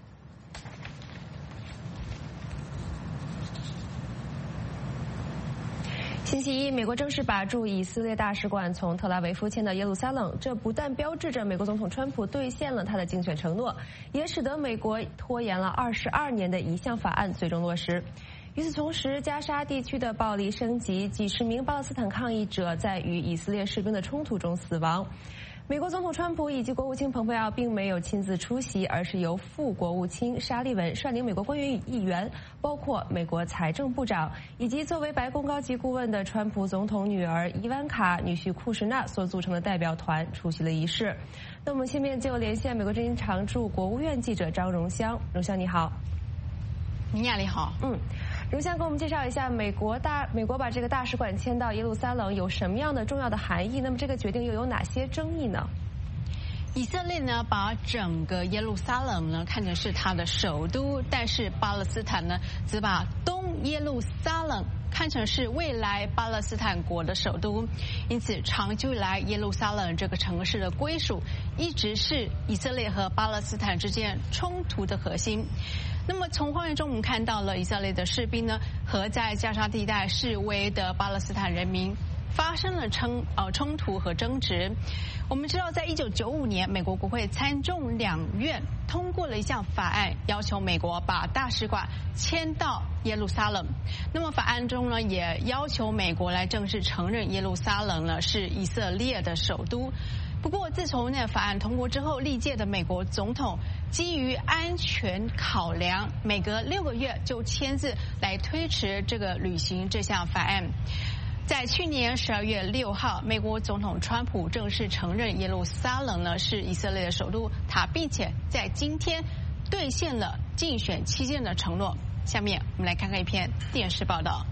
星期一，美国正式把驻以色列大使馆从特拉维夫迁到耶路撒冷，这不但标志着美国总统川普兑现了他的竞选承诺，也使得美国拖延了二十二年的一项法案最终落实。与此同时，加沙地区的暴力升级，几十名巴勒斯坦抗议者在与以色列士兵的冲突中死亡。美国总统川普以及国务卿蓬佩奥并没有亲自出席，而是由副国务卿沙利文率领美国官员与议员，包括美国财政部长以及作为白宫高级顾问的川普总统女儿伊万卡、女婿库什纳所组成的代表团出席了仪式。那我们下面就连线美国之音常驻国务院记者张荣香。荣香你好。 您亚你好。 嗯。荣香给我们介绍一下，美国大美国把这个大使馆迁到耶路撒冷有什么样的重要的含义？那么这个决定又有哪些争议呢？ 以色列呢，把整个耶路撒冷呢看成是它的首都，但是巴勒斯坦呢，则把东耶路撒冷看成是未来巴勒斯坦国的首都。因此，长久以来，耶路撒冷这个城市的归属一直是以色列和巴勒斯坦之间冲突的核心。那么从画面中我们看到了以色列的士兵呢和在加沙地带示威的巴勒斯坦人民发生了冲呃冲突和争执。我们知道，在一九九五年，美国国会参众两院通过了一项法案，要求美国把大使馆迁到耶路撒冷。那么法案中呢，也要求美国来正式承认耶路撒冷呢是以色列的首都。不过，自从那法案通过之后，历届的美国总统基于安全考量，每隔六个月就签字来推迟这个履行这项法案。在去年十二月六号，美国总统川普正式承认耶路撒冷呢是以色列的首都，他并且在今天兑现了竞选期间的承诺。下面我们来看看一篇电视报道。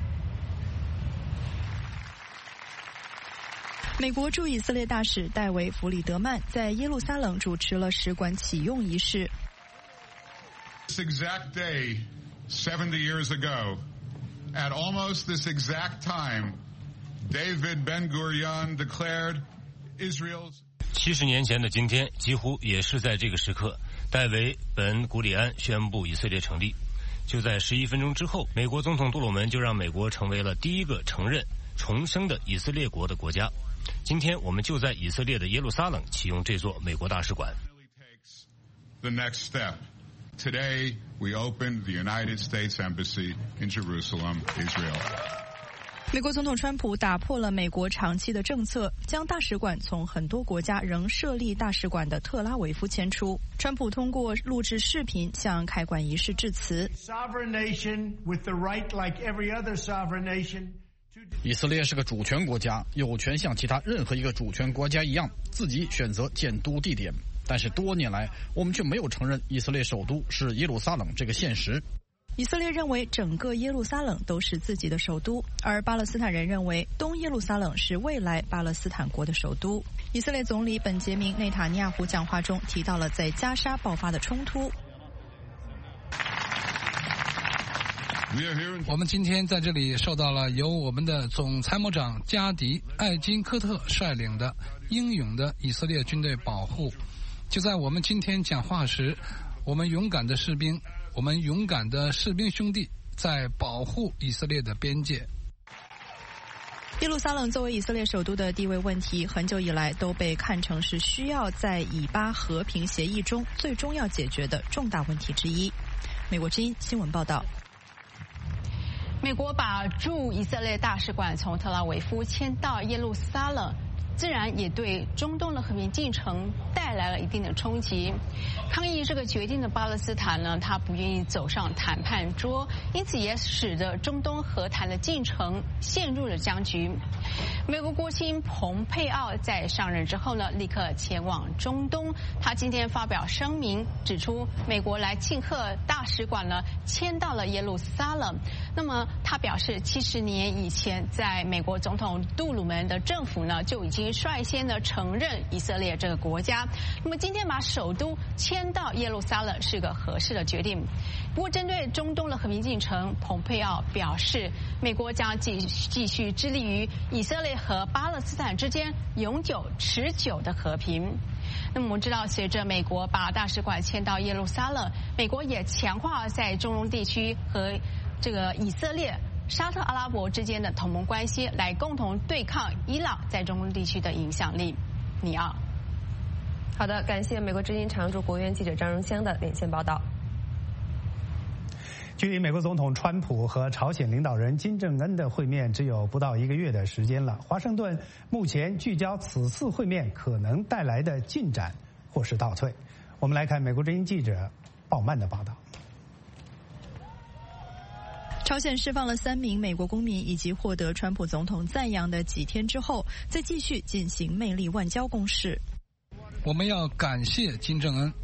美国驻以色列大使戴维·弗里德曼在耶路撒冷主持了使馆启用仪式。 This exact day, seventy years ago, at almost this exact time, David Ben-Gurion declared Israel's. 七十年前的今天，几乎也是在这个时刻， 戴维·本·古里安宣布以色列成立。就在十一分钟之后，美国总统杜鲁门就让美国成为了第一个承认重生的以色列国的国家。今天我们就在以色列的耶路撒冷启用这座美国大使馆。 The next step. Today, we opened the United States Embassy in Jerusalem, Israel. 美国总统川普打破了美国长期的政策，将大使馆从很多国家仍设立大使馆的特拉维夫迁出。川普通过录制视频向开馆仪式致辞。 以色列是个主权国家，有权像其他任何一个主权国家一样，自己选择建都地点。但是多年来，我们却没有承认以色列首都是耶路撒冷这个现实。 以色列认为整个耶路撒冷都是自己的首都，而巴勒斯坦人认为东耶路撒冷是未来巴勒斯坦国的首都。以色列总理本杰明·内塔尼亚胡讲话中提到了在加沙爆发的冲突。 我们今天在这里受到了由我们的总参谋长加迪·艾金科特率领的英勇的以色列军队保护。就在我们今天讲话时，我们勇敢的士兵我们勇敢的士兵兄弟在保护以色列的边界。 耶路撒冷作为以色列首都的地位问题，很久以来都被看成是需要在以巴和平协议中最终要解决的重大问题之一。美国之音新闻报道。 美国把驻以色列大使馆从特拉维夫迁到耶路撒冷，自然也对中东的和平进程带来了一定的冲击。抗议这个决定的巴勒斯坦呢，他不愿意走上谈判桌，因此也使得中东和谈的进程陷入了僵局。美国国务卿蓬佩奥在上任之后呢，立刻前往中东。他今天发表声明，指出美国来庆贺大使馆呢迁到了耶路撒冷。那么他表示，七十年以前，在美国总统杜鲁门的政府呢就已经率先的承认以色列这个国家。那么今天把首都迁到耶路撒冷是个合适的决定。不过，针对中东的和平进程，蓬佩奥表示，美国将继继续致力于以色列和巴勒斯坦之间永久持久的和平。那么我们知道，随着美国把大使馆迁到耶路撒冷，美国也强化在中东地区和这个以色列、沙特阿拉伯之间的同盟关系，来共同对抗伊朗在中东地区的影响力。尼奥， 好的，感谢美国之音常驻国务院记者张荣香的连线报道。 距离美国总统川普和朝鲜领导人金正恩的会面只有不到一个月的时间了。华盛顿目前聚焦此次会面可能带来的进展或是倒退。我们来看美国之音记者鲍曼的报道。 朝鲜释放了三名美国公民，以及获得川普总统赞扬的几天之后，再继续进行魅力外交攻势。 我们要感谢金正恩。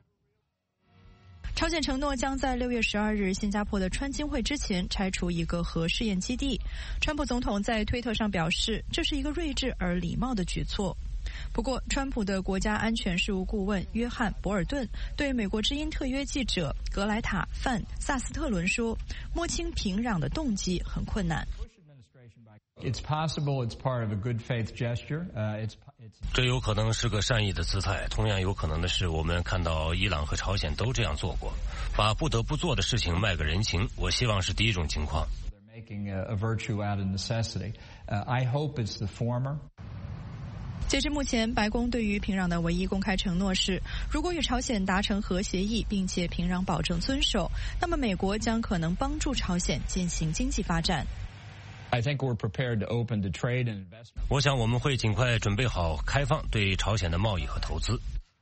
朝鲜承诺将在六月十二日新加坡的川金会之前拆除一个核试验基地。川普总统在推特上表示，这是一个睿智而礼貌的举措。不过，川普的国家安全事务顾问约翰·博尔顿对美国之音特约记者格莱塔·范·萨斯特伦说，摸清平壤的动机很困难。 It's possible it's part of a good faith gesture. Uh, it's, it's... 这有可能是个善意的姿态，同样有可能的是，我们看到伊朗和朝鲜都这样做过，把不得不做的事情卖个人情。我希望是第一种情况。 They're making a, a virtue out of necessity. Uh, I hope it's the former. 截至目前，白宫对于平壤的唯一公开承诺是，如果与朝鲜达成核协议，并且平壤保证遵守，那么美国将可能帮助朝鲜进行经济发展。 I think we're prepared to open to trade and investment. 我想我们会尽快准备好开放对朝鲜的贸易和投资。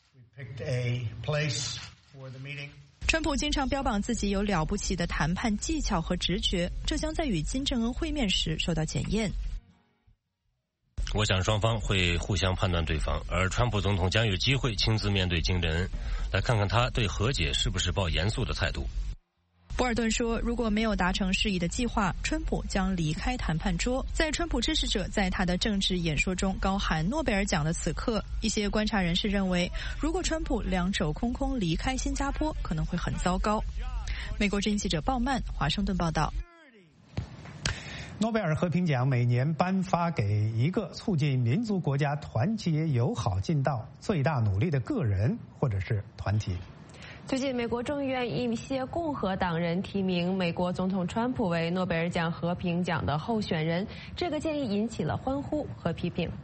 川普经常标榜自己有了不起的谈判技巧和直觉，这将在与金正恩会面时受到检验。 我想双方会互相判断对方，而川普总统将有机会亲自面对金正恩，来看看他对和解是不是抱严肃的态度。 博尔顿说，如果没有达成适宜的计划，川普将离开谈判桌。在川普支持者在他的政治演说中高喊诺贝尔奖的此刻，一些观察人士认为，如果川普两手空空离开新加坡，可能会很糟糕。美国之音记者鲍曼华盛顿报道。 诺贝尔和平奖每年颁发给一个促进民族国家团结友好尽到最大努力的个人或者是团体。 最近，美国众议院一些共和党人提名美国总统川普为诺贝尔奖和平奖的候选人，这个建议引起了欢呼和批评。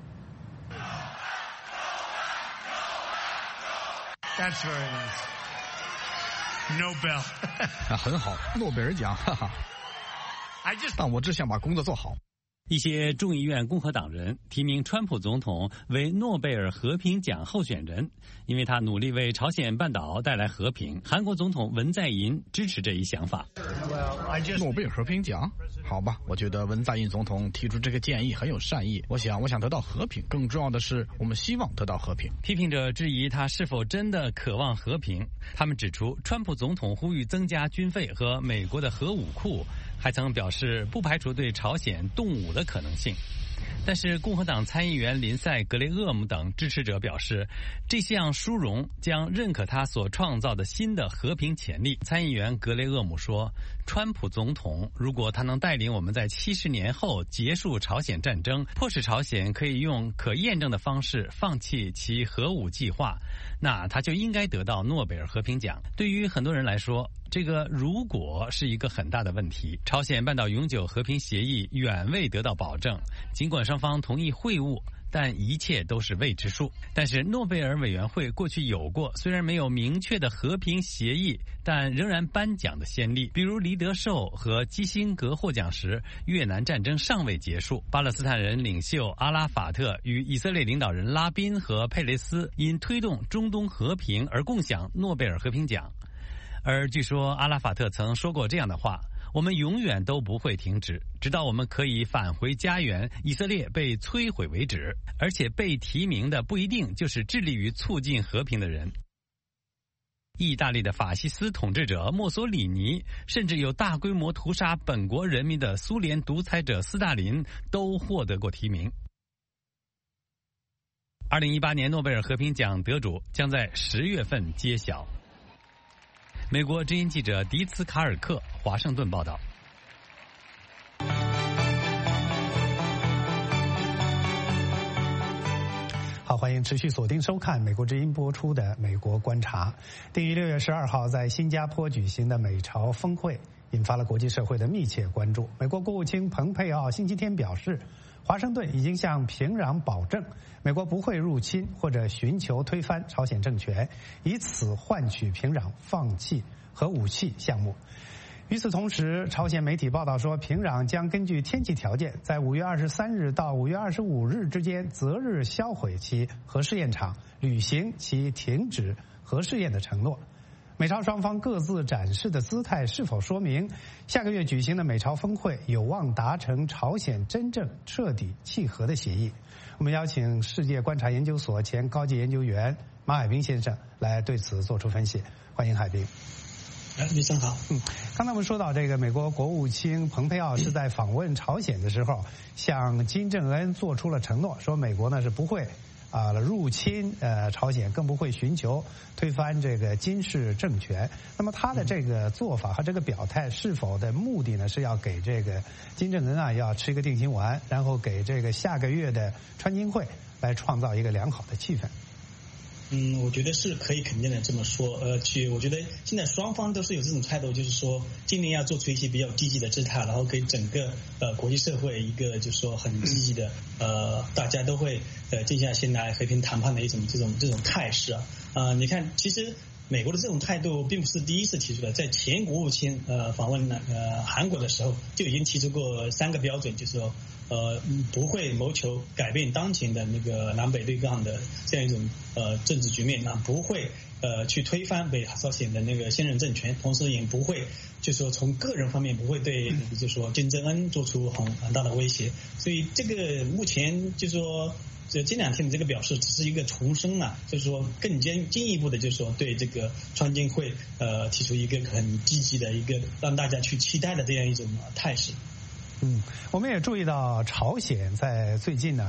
That's very nice. Nobel. 啊，很好，诺贝尔奖，哈哈。但我只想把工作做好。 一些众议院共和党人提名川普总统为诺贝尔和平奖候选人，因为他努力为朝鲜半岛带来和平。韩国总统文在寅支持这一想法。 诺贝尔和平奖？好吧，我觉得文在寅总统提出这个建议很有善意。我想，我想得到和平，更重要的是，我们希望得到和平。 批评者质疑他是否真的渴望和平。他们指出，川普总统呼吁增加军费和美国的核武库，还曾表示不排除对朝鲜动武的可能性。但是共和党参议员林赛·格雷厄姆等支持者表示，这项殊荣将认可他所创造的新的和平潜力。参议员格雷厄姆说，川普总统如果他能带领我们在七十年后结束朝鲜战争，迫使朝鲜可以用可验证的方式放弃其核武计划，那他就应该得到诺贝尔和平奖。对于很多人来说，这个如果是一个很大的问题。朝鲜半岛永久和平协议远未得到保证，尽管双方同意会晤，但一切都是未知数。但是诺贝尔委员会过去有过虽然没有明确的和平协议，但仍然颁奖的先例，比如黎德寿和基辛格获奖时，越南战争尚未结束，巴勒斯坦人领袖阿拉法特与以色列领导人拉宾和佩雷斯因推动中东和平而共享诺贝尔和平奖。而据说阿拉法特曾说过这样的话，我们永远都不会停止，直到我们可以返回家园，以色列被摧毁为止。而且被提名的不一定就是致力于促进和平的人。意大利的法西斯统治者墨索里尼，甚至有大规模屠杀本国人民的苏联独裁者斯大林都获得过提名。二零一八年诺贝尔和平奖得主将在十月份揭晓。美国之音记者迪茨卡尔克华盛顿报道。 好，欢迎持续锁定收看美国之音播出的《美国观察》。定于六月十二号在新加坡举行的美朝峰会，引发了国际社会的密切关注。美国国务卿蓬佩奥星期天表示，华盛顿已经向平壤保证，美国不会入侵或者寻求推翻朝鲜政权，以此换取平壤放弃核武器项目。与此同时，朝鲜媒体报道说，平壤将根据天气条件，在五月二十三日到五月二十五日之间择日销毁其核试验场，履行其停止核试验的承诺。美朝双方各自展示的姿态是否说明下个月举行的美朝峰会有望达成朝鲜真正彻底弃核的协议？我们邀请世界观察研究所前高级研究员马海兵先生来对此做出分析。欢迎海兵。 哎，李生好。 嗯，刚才我们说到这个美国国务卿蓬佩奥是在访问朝鲜的时候，向金正恩做出了承诺，说美国呢是不会啊入侵呃朝鲜，更不会寻求推翻这个金氏政权。那么他的这个做法和这个表态是否的目的呢，是要给这个金正恩啊要吃一个定心丸，然后给这个下个月的川金会来创造一个良好的气氛？ 嗯，我觉得是可以肯定的这么说。呃，去，我觉得现在双方都是有这种态度，就是说今年要做出一些比较积极的姿态，然后给整个呃国际社会一个就是说很积极的呃，大家都会呃静下心来和平谈判的一种这种这种态势啊。呃，你看，其实美国的这种态度并不是第一次提出的，在前国务卿呃访问呃韩国的时候就已经提出过三个标准，就是说。呃，不会谋求改变当前的那个南北对抗的这样一种呃政治局面，啊，不会呃去推翻北朝鲜的那个现任政权，同时也不会就是说从个人方面不会对就是说金正恩做出很很大的威胁，所以这个目前就是说这这两天的这个表示只是一个重申啊，就是说更进进一步的就是说对这个川金会呃提出一个很积极的一个让大家去期待的这样一种态势。 嗯，我们也注意到朝鲜在最近呢，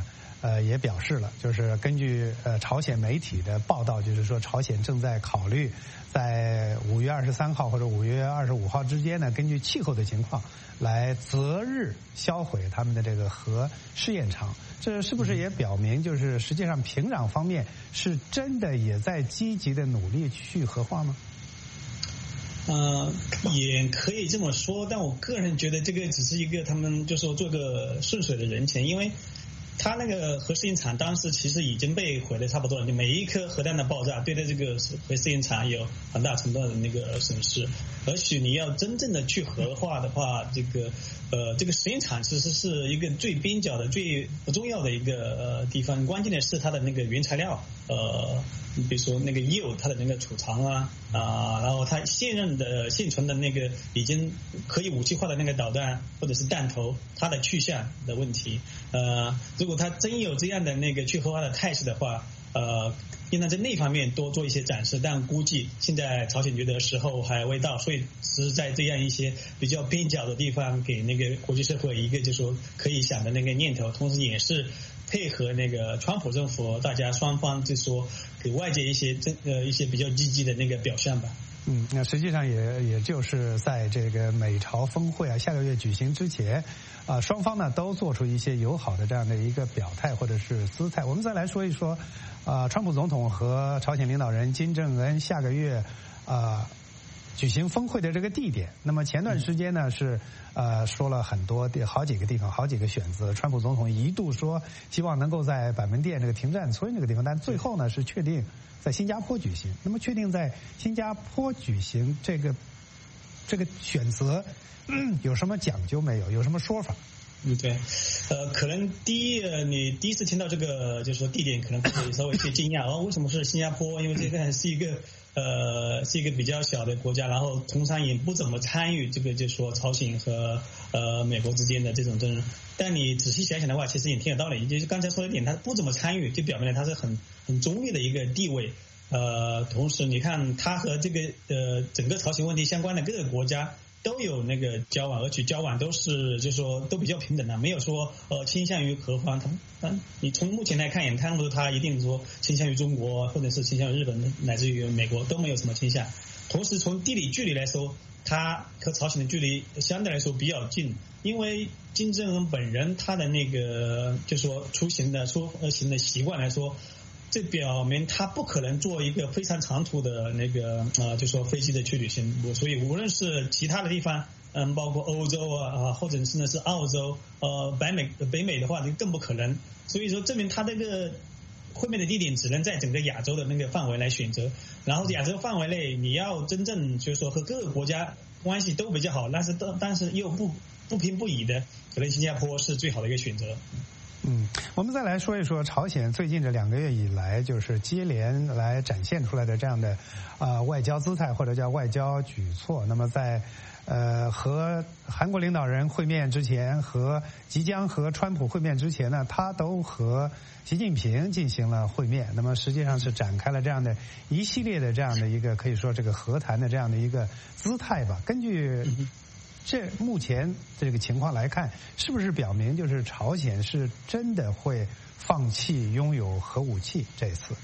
呃，也表示了，就是根据呃朝鲜媒体的报道，就是说朝鲜正在考虑在五月二十三号或者五月二十五号之间呢，根据气候的情况来择日销毁他们的这个核试验场。这是不是也表明，就是实际上平壤方面是真的也在积极的努力去核化吗？ 呃，也可以这么说，但我个人觉得这个只是一个他们就说做个顺水的人情，因为他那个核试验场当时其实已经被毁得差不多了，就每一颗核弹的爆炸对待这个核试验场有很大程度的那个损失。而许你要真正的去核化的话，这个呃这个实验场其实是一个最边角的、最不重要的一个呃地方，关键的是它的那个原材料，呃，你比如说那个铀，它的那个储藏啊啊，然后它现任的现存的那个已经可以武器化的那个导弹或者是弹头，它的去向的问题，呃。如果他真有这样的那个去核化的态势的话，呃，应当在那方面多做一些展示，但估计现在朝鲜觉得时候还未到，所以是在这样一些比较边角的地方给那个国际社会一个就说可以想的那个念头，同时也是配合那个川普政府，大家双方就说给外界一些真呃一些比较积极的那个表现吧。 嗯，那实际上也也就是在这个美朝峰会啊下个月举行之前，啊、呃，双方呢都做出一些友好的这样的一个表态或者是姿态。我们再来说一说，啊、呃，川普总统和朝鲜领导人金正恩下个月啊、呃、举行峰会的这个地点。那么前段时间呢是呃说了很多地好几个地方好几个选择，川普总统一度说希望能够在板门店这个停战村这个地方，但最后呢是确定在新加坡举行。那么确定在新加坡举行这个这个选择、嗯、有什么讲究没有？有什么说法？ 嗯，对，呃，可能第一，呃，你第一次听到这个，就是说地点，可能会稍微有些惊讶。哦，为什么是新加坡？因为这个是一个，呃，是一个比较小的国家，然后通常也不怎么参与这个，就是说朝鲜和呃美国之间的这种争论。但你仔细想想的话，其实也挺有道理。就是刚才说的一点，他不怎么参与，就表明了他是很很中立的一个地位。呃，同时你看，他和这个呃整个朝鲜问题相关的各个国家都有那个交往，而且交往都是就是说都比较平等的，没有说呃倾向于何方。他嗯，你从目前来看也看不出他一定说倾向于中国，或者是倾向于日本，乃至于美国都没有什么倾向。同时从地理距离来说，他和朝鲜的距离相对来说比较近，因为金正恩本人他的那个就是说出行的出行的习惯来说，这表明他不可能做一个非常长途的那个呃，就说飞机的去旅行。所以无论是其他的地方，嗯，包括欧洲啊啊，或者是呢是澳洲，呃，北美北美的话就更不可能。所以说证明他这个会面的地点只能在整个亚洲的那个范围来选择。然后亚洲范围内，你要真正就是说和各个国家关系都比较好，但是但是又不不偏不倚的，可能新加坡是最好的一个选择。 嗯，我们再来说一说朝鲜最近这两个月以来，就是接连来展现出来的这样的啊、呃、外交姿态或者叫外交举措。那么在呃和韩国领导人会面之前，和即将和川普会面之前呢，他都和习近平进行了会面。那么实际上是展开了这样的一系列的这样的一个可以说这个和谈的这样的一个姿态吧。根据这目前这个情况来看，是不是表明就是朝鲜是真的会放弃拥有核武器这一次？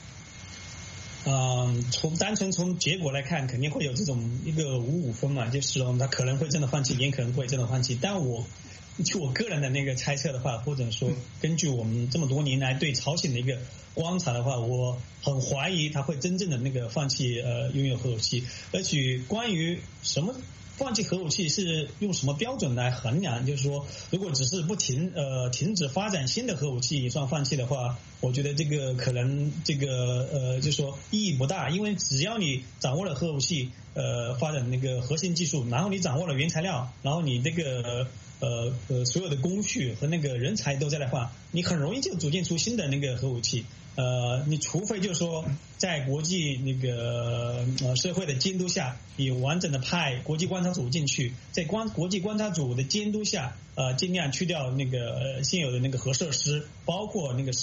嗯，从单纯从结果来看，肯定会有这种一个五五分嘛，就是说他可能会真的放弃，也可能会真的放弃。但我就我个人的那个猜测的话，或者说根据我们这么多年来对朝鲜的一个观察的话，我很怀疑他会真正的那个放弃呃拥有核武器。而且关于什么放弃核武器是用什么标准来衡量？就是说，如果只是不停呃停止发展新的核武器也算放弃的话，我觉得这个可能这个呃就是说意义不大，因为只要你掌握了核武器呃发展那个核心技术，然后你掌握了原材料，然后你这个呃呃所有的工序和那个人才都在的话，你很容易就组建出新的那个核武器。呃，你除非就是说，在国际那个呃社会的监督下，你完整的派国际观察组进去，在观国际观察组的监督下，呃，尽量去掉那个呃现有的那个核设施，包括那个实验基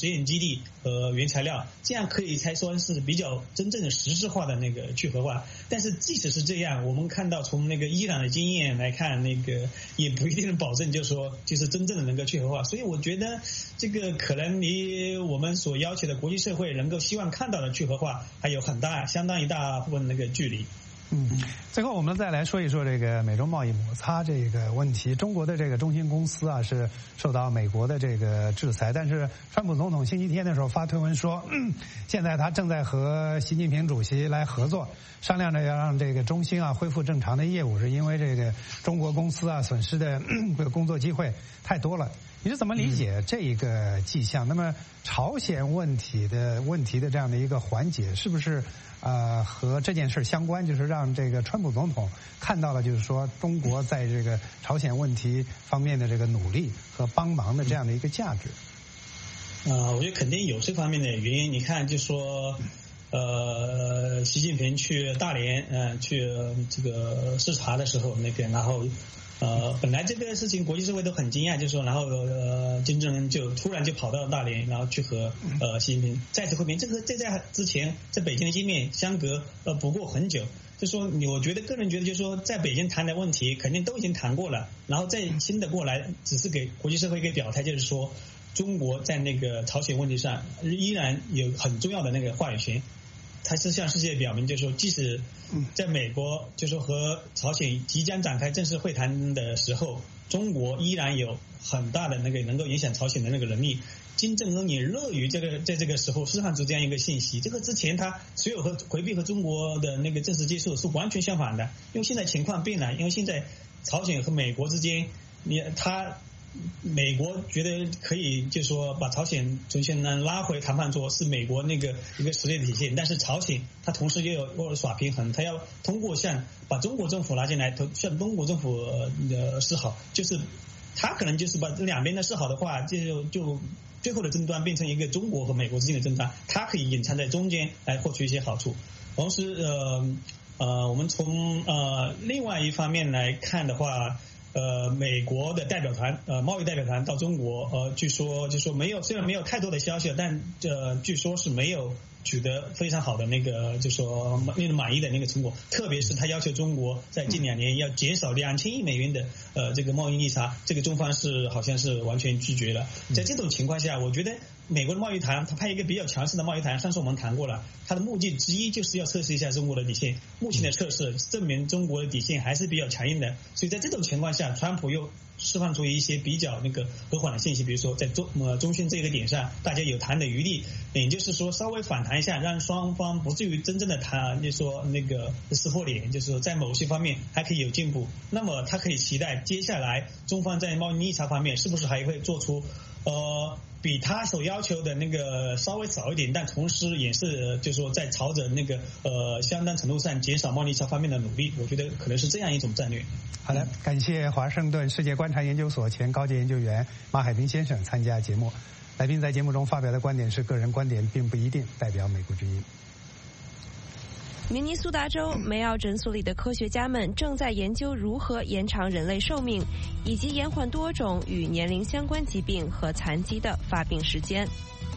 地和原材料，这样可以才算是比较真正的实质化的那个去核化。但是即使是这样，我们看到从那个伊朗的经验来看，那个也不一定能保证，就是说就是真正的能够去核化。所以我觉得这个可能离我们所要求的国际社会能够希望看到的去核化还有很大相当一大部分那个距离。 嗯，最后我们再来说一说这个美中贸易摩擦这个问题。中国的这个中兴公司啊是受到美国的这个制裁，但是川普总统星期天的时候发推文说，嗯，现在他正在和习近平主席来合作，商量着要让这个中兴啊恢复正常的业务，是因为这个中国公司啊损失的工作机会太多了。你是怎么理解这一个迹象？那么朝鲜问题的问题的这样的一个缓解，是不是呃和这件事相关？就是让这个川普总统看到了，就是说中国在这个朝鲜问题方面的这个努力和帮忙的这样的一个价值。 啊、呃，我觉得肯定有这方面的原因。你看，就说呃，习近平去大连，嗯、呃，去这个视察的时候，那个然后。呃，本来这个事情国际社会都很惊讶，就是说，然后呃，金正恩就突然就跑到大连，然后去和呃习近平再次会面。这个这在之前在北京的见面相隔呃不过很久，就说你我觉得个人觉得就是说，在北京谈的问题肯定都已经谈过了，然后再新的过来，只是给国际社会一个表态，就是说中国在那个朝鲜问题上依然有很重要的那个话语权。它是向世界表明，就是说，即使在美国，就是说和朝鲜即将展开正式会谈的时候，中国依然有很大的那个能够影响朝鲜的那个能力。金正恩也乐于这个在这个时候释放出这样一个信息。这个之前他所有和回避和中国的那个正式接触是完全相反的，因为现在情况变了，因为现在朝鲜和美国之间，你他。美国觉得可以，就是说把朝鲜重新呢拉回谈判桌，是美国那个一个实力的体现。但是朝鲜它同时又有耍平衡，它要通过向把中国政府拉进来，向中国政府呃示好，就是它可能就是把两边的示好的话，就就最后的争端变成一个中国和美国之间的争端，它可以隐藏在中间来获取一些好处。同时呃呃，我们从呃另外一方面来看的话。呃，美国的代表团，呃，贸易代表团到中国，呃，据说就说没有，虽然没有太多的消息，但呃，据说是没有取得非常好的那个，就说令人满意的那个成果。特别是他要求中国在近两年要减少两千亿美元的呃这个贸易逆差，这个中方是好像是完全拒绝了。在这种情况下，我觉得美国的贸易谈，他派一个比较强势的贸易谈，上次我们谈过了，他的目的之一就是要测试一下中国的底线。目前的测试证明中国的底线还是比较强硬的，所以在这种情况下，川普又释放出一些比较那个和缓的信息，比如说在中呃中兴这个点上，大家有谈的余地，也就是说稍微反弹一下，让双方不至于真正的谈，就是说那个撕破脸，就是说在某些方面还可以有进步。那么他可以期待接下来中方在贸易逆差方面是不是还会做出呃。比他所要求的那个稍微少一点，但同时也是就是说在朝着那个呃相当程度上减少贸易差方面的努力，我觉得可能是这样一种战略。 好的，感谢华盛顿世界观察研究所前高级研究员马海平先生参加节目。来宾在节目中发表的观点是个人观点，并不一定代表美国之音。 明尼苏达州梅奥诊所里的科学家们正在研究如何延长人类寿命，以及延缓多种与年龄相关疾病和残疾的发病时间。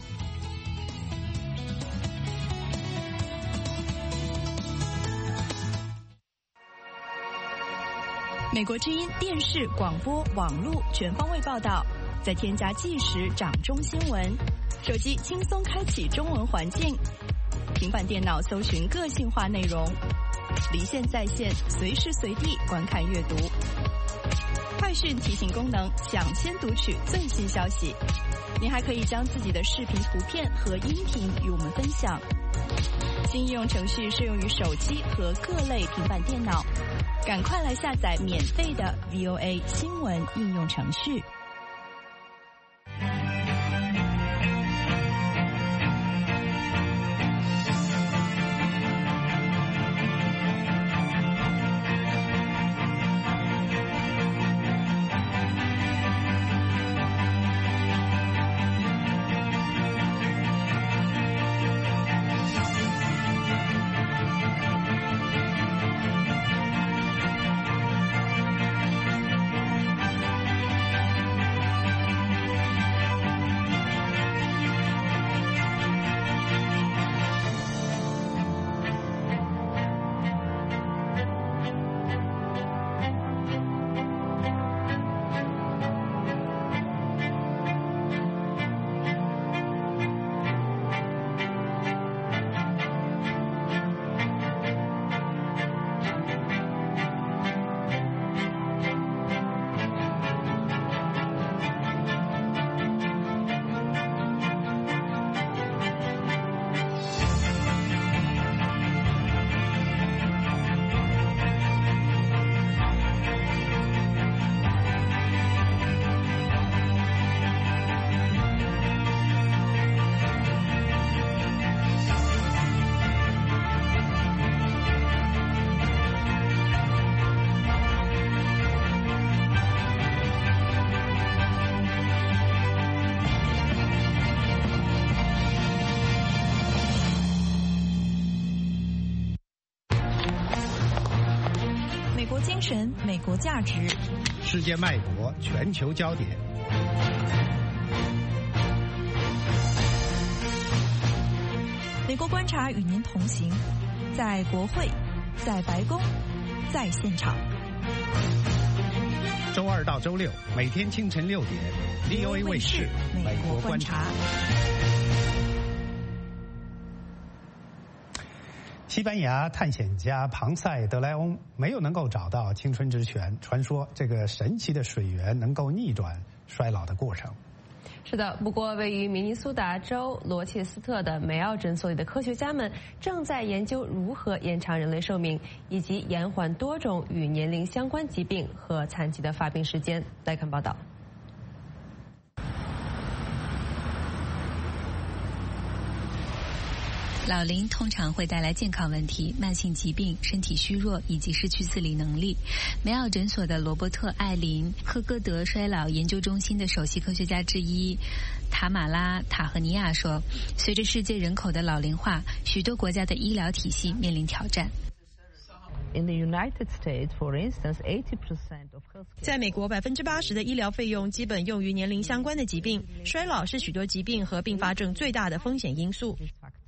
美国之音电视、广播、网络全方位报道，再添加即时掌中新闻，手机轻松开启中文环境。平板电脑搜寻个性化内容，离线在线，随时随地观看阅读。快讯提醒功能，抢先读取最新消息。您还可以将自己的视频、图片和音频与我们分享。新应用程序适用于手机和各类平板电脑，赶快来下载免费的 V O A 新闻应用程序。 国精神，美国价值， 世界脉搏，全球焦点。 美国观察与您同行，在国会，在白宫，在现场。 周二到周六，每天清晨六点 ，V O A 卫视《美国观察》。西班牙探险家庞塞·德莱翁没有能够找到青春之泉，传说这个神奇的水源能够逆转衰老的过程。 是的，不过位于明尼苏达州罗切斯特的梅奥诊所里的科学家们正在研究如何延长人类寿命，以及延缓多种与年龄相关疾病和残疾的发病时间。来看报道。 老龄通常会带来健康问题、慢性疾病、身体虚弱以及失去自理能力。梅奥诊所的罗伯特·艾琳·科戈德衰老研究中心的首席科学家之一塔马拉·塔赫尼亚说，随着世界人口的老龄化，许多国家的医疗体系面临挑战。 在美国，百分之八十的医疗费用基本用于年龄相关的疾病，衰老是许多疾病和并发症最大的风险因素。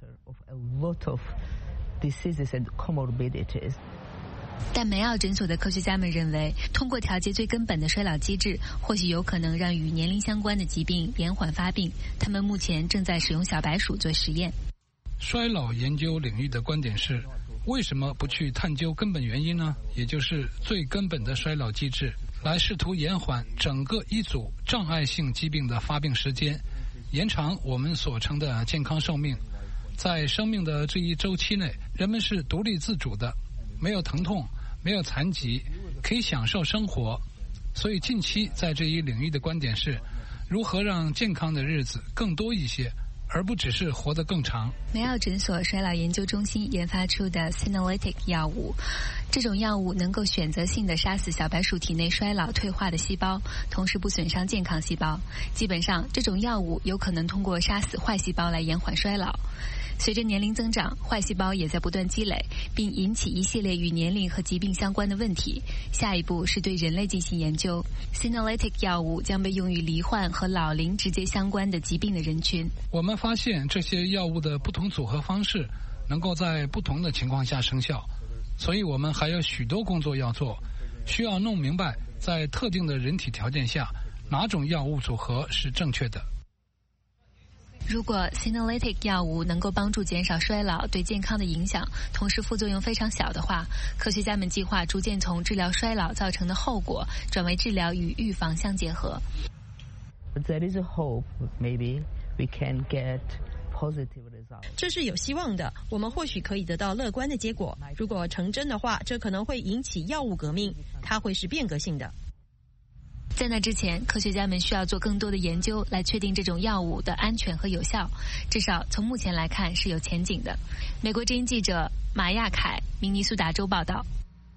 但梅奥诊所的科学家们认为，通过调节最根本的衰老机制，或许有可能让与年龄相关的疾病延缓发病。他们目前正在使用小白鼠做实验。 衰老研究领域的观点是，为什么不去探究根本原因呢？也就是最根本的衰老机制，来试图延缓整个一组障碍性疾病的发病时间，延长我们所称的健康寿命。在生命的这一周期内，人们是独立自主的，没有疼痛，没有残疾，可以享受生活。所以近期在这一领域的观点是，如何让健康的日子更多一些，而不只是活得更长。 梅奥诊所衰老研究中心研发出的 Senolytic 药物，这种药物能够选择性地杀死小白鼠体内衰老退化的细胞，同时不损伤健康细胞。基本上，这种药物有可能通过杀死坏细胞来延缓衰老。随着年龄增长，坏细胞也在不断积累，并引起一系列与年龄和疾病相关的问题。下一步是对人类进行研究。Senolytic 药物将被用于罹患和老龄直接相关的疾病的人群。 我们发现这些药物的不同组合方式能够在不同的情况下生效，所以我们还有许多工作要做，需要弄明白在特定的人体条件下，哪种药物组合是正确的。 如果 Senolytic 药物能够帮助减少衰老对健康的影响，同时副作用非常小的话，科学家们计划逐渐从治疗衰老造成的后果转为治疗与预防相结合。 There is a hope maybe we can get positive results. 这是有希望的，我们或许可以得到乐观的结果。如果成真的话，这可能会引起药物革命，它会是变革性的。 在那之前，科学家们需要做更多的研究来确定这种药物的安全和有效，至少从目前来看是有前景的。美国之音记者马亚凯，明尼苏达州报道。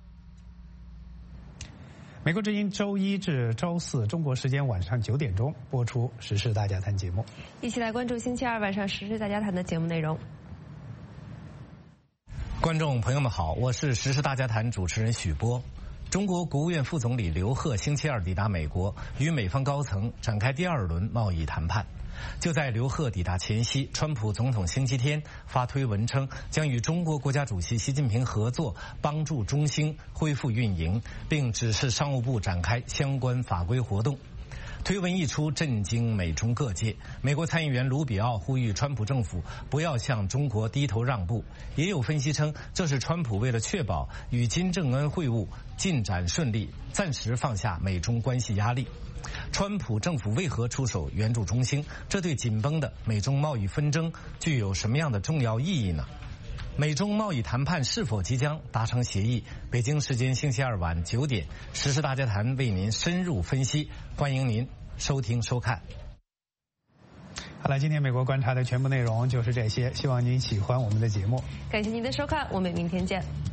美国之音周一至周四中国时间晚上九点钟播出《时事大家谈》节目， 一起来关注星期二晚上《时事大家谈》的节目内容。 观众朋友们好，我是《时事大家谈》主持人许波。中国国务院副总理刘鹤星期二抵达美国，与美方高层展开第二轮贸易谈判。就在刘鹤抵达前夕，川普总统星期天发推文称，将与中国国家主席习近平合作，帮助中兴恢复运营，并指示商务部展开相关法规活动。推文一出，震惊美中各界。美国参议员卢比奥呼吁川普政府不要向中国低头让步。也有分析称，这是川普为了确保与金正恩会晤进展顺利，暂时放下美中关系压力。川普政府为何出手援助中兴？这对紧绷的美中贸易纷争具有什么样的重要意义呢？美中贸易谈判是否即将达成协议？北京时间星期二晚九点，时事大家谈为您深入分析，欢迎您收听收看。 好了，今天美国观察的全部内容就是这些，希望您喜欢我们的节目。 感谢您的收看，我们明天见。